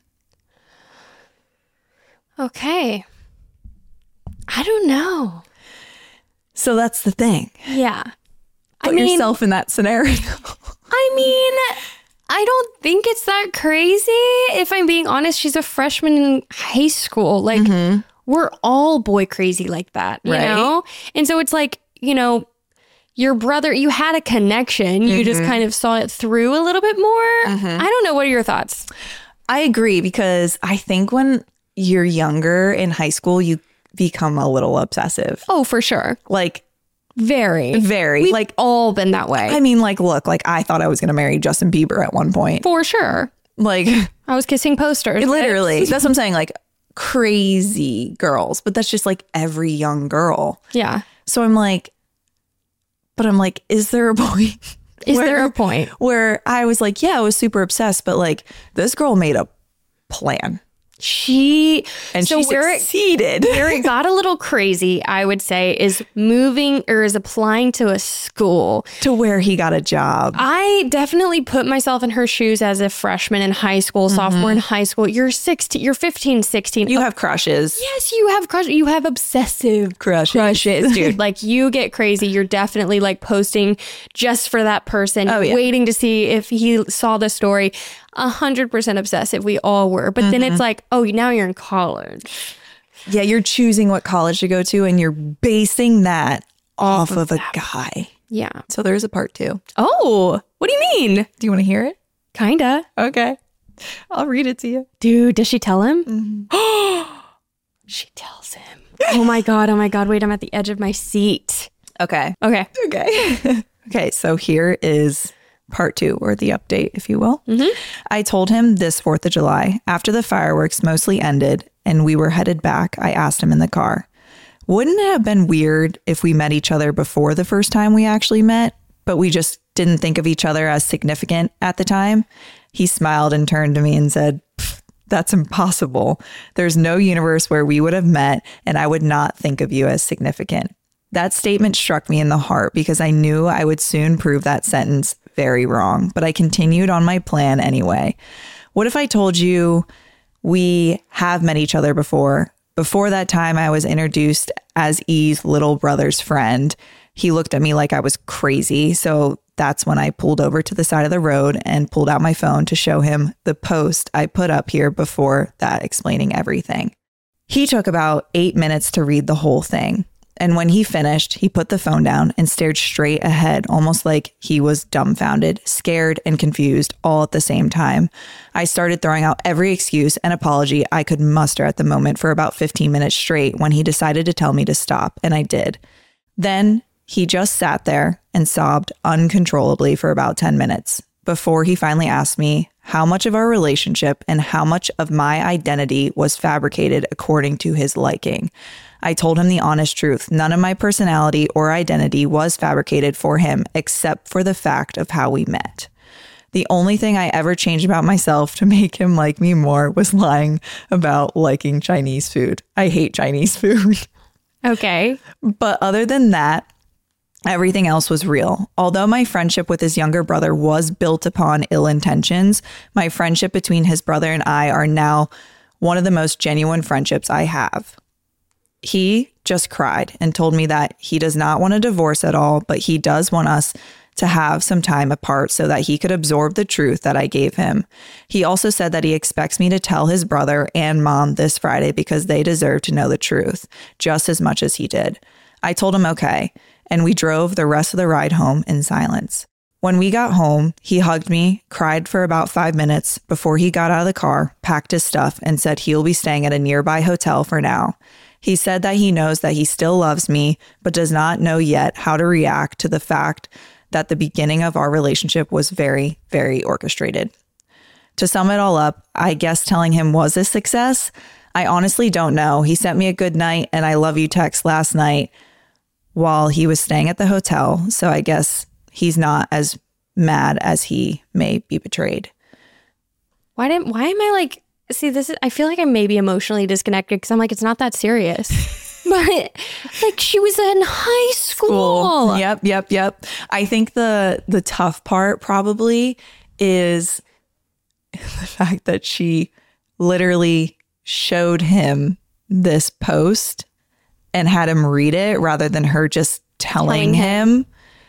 Okay. I don't know. So that's the thing. Yeah. Put I mean, yourself in that scenario. I mean, I don't think it's that crazy. If I'm being honest, she's a freshman in high school. Like, mm-hmm. we're all boy crazy like that, you right. know? And so it's like, you know, your brother, you had a connection. You mm-hmm. just kind of saw it through a little bit more. Mm-hmm. I don't know. What are your thoughts? I agree because I think when you're younger in high school, you become a little obsessive. Oh, for sure. Like very, very We've like all been that way. I mean, like, look, like I thought I was going to marry Justin Bieber at one point. For sure. Like I was kissing posters. Literally. That's what I'm saying. Like crazy girls, but that's just like every young girl. Yeah. So I'm like, but I'm like, is there a point? Is where, there a point where I was like, yeah, I was super obsessed, but like this girl made a plan. She and so she where succeeded. It, where it got a little crazy, I would say, is moving or is applying to a school to where he got a job. I definitely put myself in her shoes as a freshman in high school, mm-hmm. sophomore in high school. You're sixteen, you're fifteen, sixteen. You have crushes. Yes, you have crushes. You have obsessive crushes, crushes dude. Like, you get crazy. You're definitely like posting just for that person, oh, yeah. waiting to see if he saw the story. A hundred percent obsessive. We all were. But mm-hmm. then it's like, oh, now you're in college. Yeah, you're choosing what college to go to, and you're basing that off, off of, of a guy. Yeah. So there's a part two. Oh, what do you mean? Do you want to hear it? Kinda. Okay. I'll read it to you. Dude, does she tell him? Mm-hmm. She tells him. Oh my God. Oh my God. Wait, I'm at the edge of my seat. Okay. Okay. Okay. Okay. So here is part two, or the update, if you will. Mm-hmm. I told him this fourth of July, after the fireworks mostly ended and we were headed back, I asked him in the car, wouldn't it have been weird if we met each other before the first time we actually met, but we just didn't think of each other as significant at the time? He smiled and turned to me and said, that's impossible. There's no universe where we would have met and I would not think of you as significant. That statement struck me in the heart because I knew I would soon prove that sentence very wrong, but I continued on my plan anyway. What if I told you we have met each other before? Before that time, I was introduced as E's little brother's friend. He looked at me like I was crazy, so that's when I pulled over to the side of the road and pulled out my phone to show him the post I put up here before that explaining everything. He took about eight minutes to read the whole thing. And when he finished, he put the phone down and stared straight ahead, almost like he was dumbfounded, scared, and confused all at the same time. I started throwing out every excuse and apology I could muster at the moment for about fifteen minutes straight when he decided to tell me to stop, and I did. Then he just sat there and sobbed uncontrollably for about ten minutes before he finally asked me how much of our relationship and how much of my identity was fabricated according to his liking. I told him the honest truth. None of my personality or identity was fabricated for him except for the fact of how we met. The only thing I ever changed about myself to make him like me more was lying about liking Chinese food. I hate Chinese food. Okay. But other than that, everything else was real. Although my friendship with his younger brother was built upon ill intentions, my friendship between his brother and I are now one of the most genuine friendships I have. He just cried and told me that he does not want a divorce at all, but he does want us to have some time apart so that he could absorb the truth that I gave him. He also said that he expects me to tell his brother and mom this Friday because they deserve to know the truth just as much as he did. I told him okay, and we drove the rest of the ride home in silence. When we got home, he hugged me, cried for about five minutes before he got out of the car, packed his stuff, and said he'll be staying at a nearby hotel for now. He said that he knows that he still loves me, but does not know yet how to react to the fact that the beginning of our relationship was very, very orchestrated. To sum it all up, I guess telling him was a success. I honestly don't know. He sent me a good night and I love you text last night while he was staying at the hotel, so I guess he's not as mad as he may be betrayed. Why didn't? Why am I like? See, this is. I feel like I may be emotionally disconnected because I'm like, it's not that serious. But like, she was in high school. School. Yep, yep, yep. I think the the tough part probably is the fact that she literally showed him this post and had him read it rather than her just telling, telling him,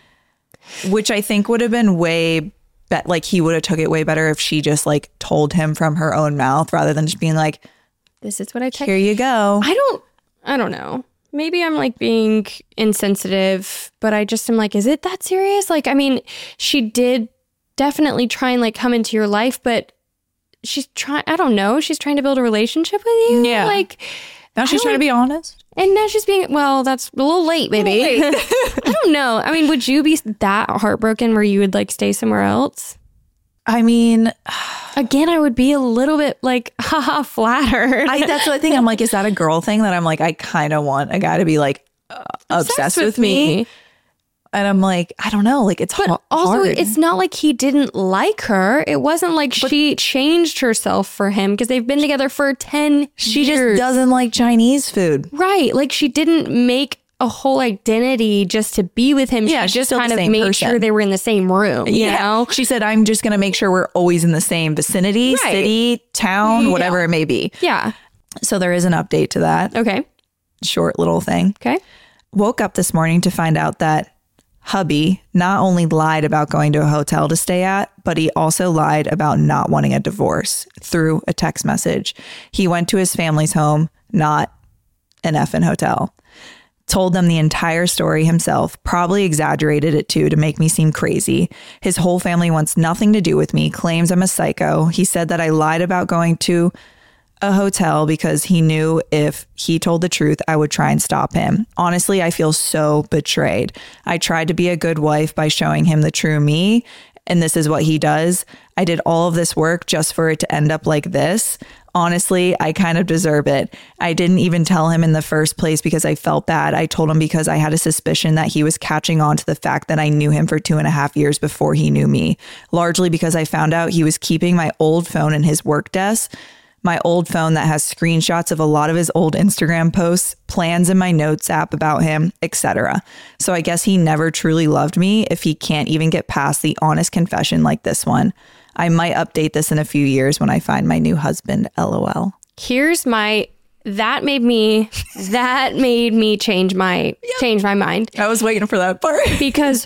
him, which I think would have been way better. Like, he would have took it way better if she just like told him from her own mouth rather than just being like, this is what I checked. Here you go. I don't, I don't know. Maybe I'm like being insensitive, but I just am like, is it that serious? Like, I mean, she did definitely try and like come into your life, but she's trying, I don't know. She's trying to build a relationship with you. Yeah. Like, now she's trying to be honest. And now she's being, well, that's a little late, maybe. Little late. I don't know. I mean, would you be that heartbroken where you would like stay somewhere else? I mean, again, I would be a little bit like, haha, flattered. I, that's the thing. I'm like, is that a girl thing that I'm like, I kind of want a guy to be like uh, obsessed, obsessed with, with me. me. And I'm like, I don't know. Like, it's But ho- also, hard. it's not like he didn't like her. It wasn't like But- she changed herself for him because they've been together for ten She years. just doesn't like Chinese food. Right. Like she didn't make a whole identity just to be with him. Yeah, she she's just still the kind of same made person. sure they were in the same room, you know? She said, I'm just going to make sure we're always in the same vicinity, Right. city, town, whatever it may be. Yeah. So there is an update to that Okay. short little thing. Okay. Woke up this morning to find out that hubby not only lied about going to a hotel to stay at, but he also lied about not wanting a divorce through a text message. He went to his family's home, not an effing hotel. Told them the entire story himself, probably exaggerated it too to make me seem crazy. His whole family wants nothing to do with me, claims I'm a psycho. He said that I lied about going to a hotel because he knew if he told the truth, I would try and stop him. Honestly, I feel so betrayed. I tried to be a good wife by showing him the true me, and this is what he does. I did all of this work just for it to end up like this. Honestly, I kind of deserve it. I didn't even tell him in the first place because I felt bad. I told him because I had a suspicion that he was catching on to the fact that I knew him for two and a half years before he knew me, largely because I found out he was keeping my old phone in his work desk. My old phone that has screenshots of a lot of his old Instagram posts, plans in my notes app about him, et cetera. So I guess he never truly loved me if he can't even get past the honest confession like this one. I might update this in a few years when I find my new husband, LOL. Here's my that made me that made me change my change my mind I was waiting for that part. because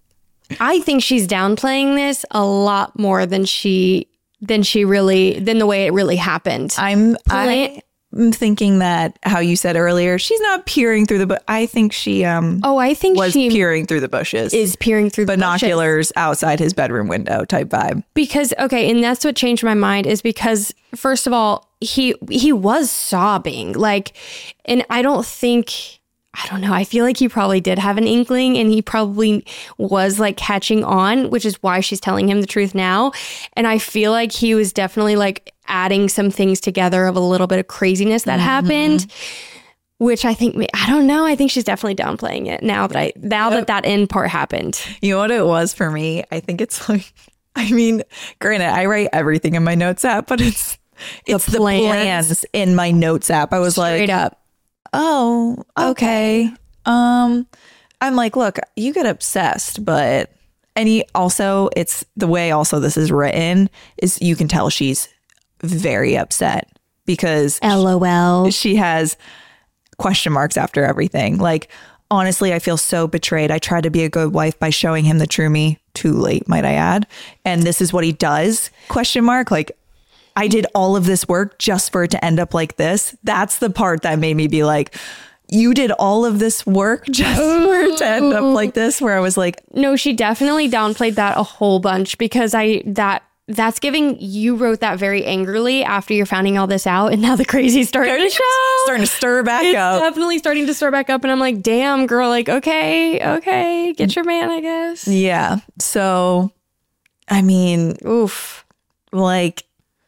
I think she's downplaying this a lot more than she than she really than the way it really happened. I'm Pla- I'm thinking that how you said earlier, she's not peering through the but I think she um oh, I think was she peering through the bushes. is peering through the bushes. Binoculars outside his bedroom window type vibe. Because okay, and that's what changed my mind is because first of all, he he was sobbing. Like, and I don't think I don't know. I feel like he probably did have an inkling and he probably was like catching on, which is why she's telling him the truth now. And I feel like he was definitely like adding some things together of a little bit of craziness that mm-hmm. happened, which I think, I don't know. I think she's definitely downplaying it now that I, now yep. that that end part happened. You know what it was for me? I think it's like, I mean, granted, I write everything in my notes app, but it's, it's the, the plans. plans in my notes app. I was Straight like, up. Oh, okay. okay. Um, I'm like, look, you get obsessed, but, and he also, it's the way also this is written is you can tell she's very upset because LOL. She, she has question marks after everything. Like, honestly, I feel so betrayed. I tried to be a good wife by showing him the true me. Too late, might I add. And this is what he does, question mark. Like, I did all of this work just for it to end up like this. That's the part that made me be like, you did all of this work just for it to end up like this, where I was like, no, she definitely downplayed that a whole bunch because I, that, that's giving, you wrote that very angrily after you're finding all this out. And now the crazy's starting to show. Starting to stir back it's up. Definitely starting to stir back up. And I'm like, damn, girl, like, okay, okay, get your man, I guess. Yeah. So, I mean, oof, like,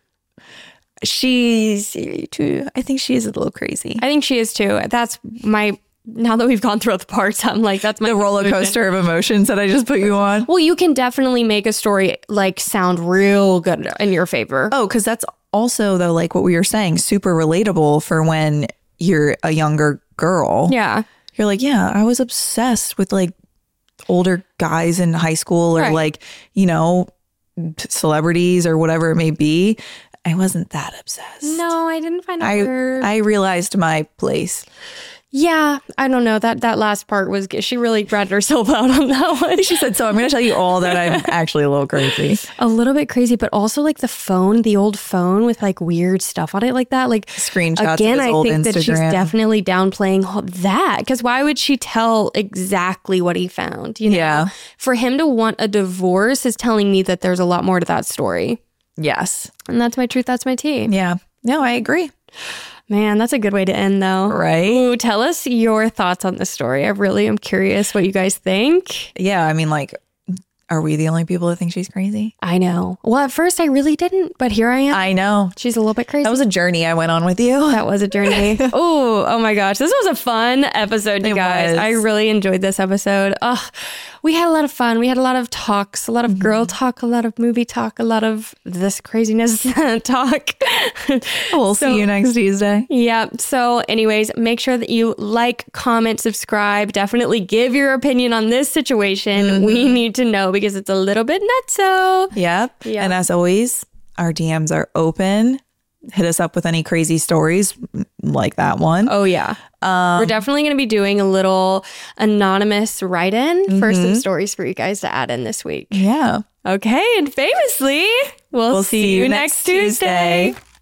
she's too, I think she is a little crazy. I think she is too. That's my, now that we've gone through the parts, I'm like, that's my the roller coaster of emotions that I just put you on. Well, you can definitely make a story like sound real good in your favor. Oh, because that's also though, like what we were saying, super relatable for when you're a younger girl. Yeah. You're like, yeah, I was obsessed with like older guys in high school or right. like, you know, celebrities or whatever it may be. I wasn't that obsessed. No, I didn't find out. I, her. I realized my place. Yeah, I don't know. That that last part was, she really ratted herself out on that one. She said, so I'm going to tell you all that I'm actually a little crazy. A little bit crazy, but also like the phone, the old phone with like weird stuff on it like that. Like screenshots again, of his I old think Instagram. that she's definitely downplaying that because why would she tell exactly what he found? You know? Yeah. For him to want a divorce is telling me that there's a lot more to that story. Yes. And that's my truth. That's my tea. Yeah. No, I agree. Man, that's a good way to end though. Right. Ooh, tell us your thoughts on this story. I really am curious what you guys think. Yeah. I mean, like, Are we the only people that think she's crazy? I know. Well, at first I really didn't, but here I am. I know. She's a little bit crazy. That was a journey I went on with you. That was a journey. oh, oh my gosh. This was a fun episode, you It guys. was. I really enjoyed this episode. Oh, we had a lot of fun. We had a lot of talks, a lot of mm-hmm. girl talk, a lot of movie talk, a lot of this craziness talk. We'll so, see you next Tuesday. Yeah. So anyways, make sure that you like, comment, subscribe. Definitely give your opinion on this situation. Mm-hmm. We need to know because it's a little bit nutso. Yep. yep. And as always, our D Ms are open. Hit us up with any crazy stories like that one. Oh, yeah. Um, We're definitely going to be doing a little anonymous write-in mm-hmm. for some stories for you guys to add in this week. Yeah. Okay. And famously, we'll, we'll see, see you next Tuesday. Tuesday.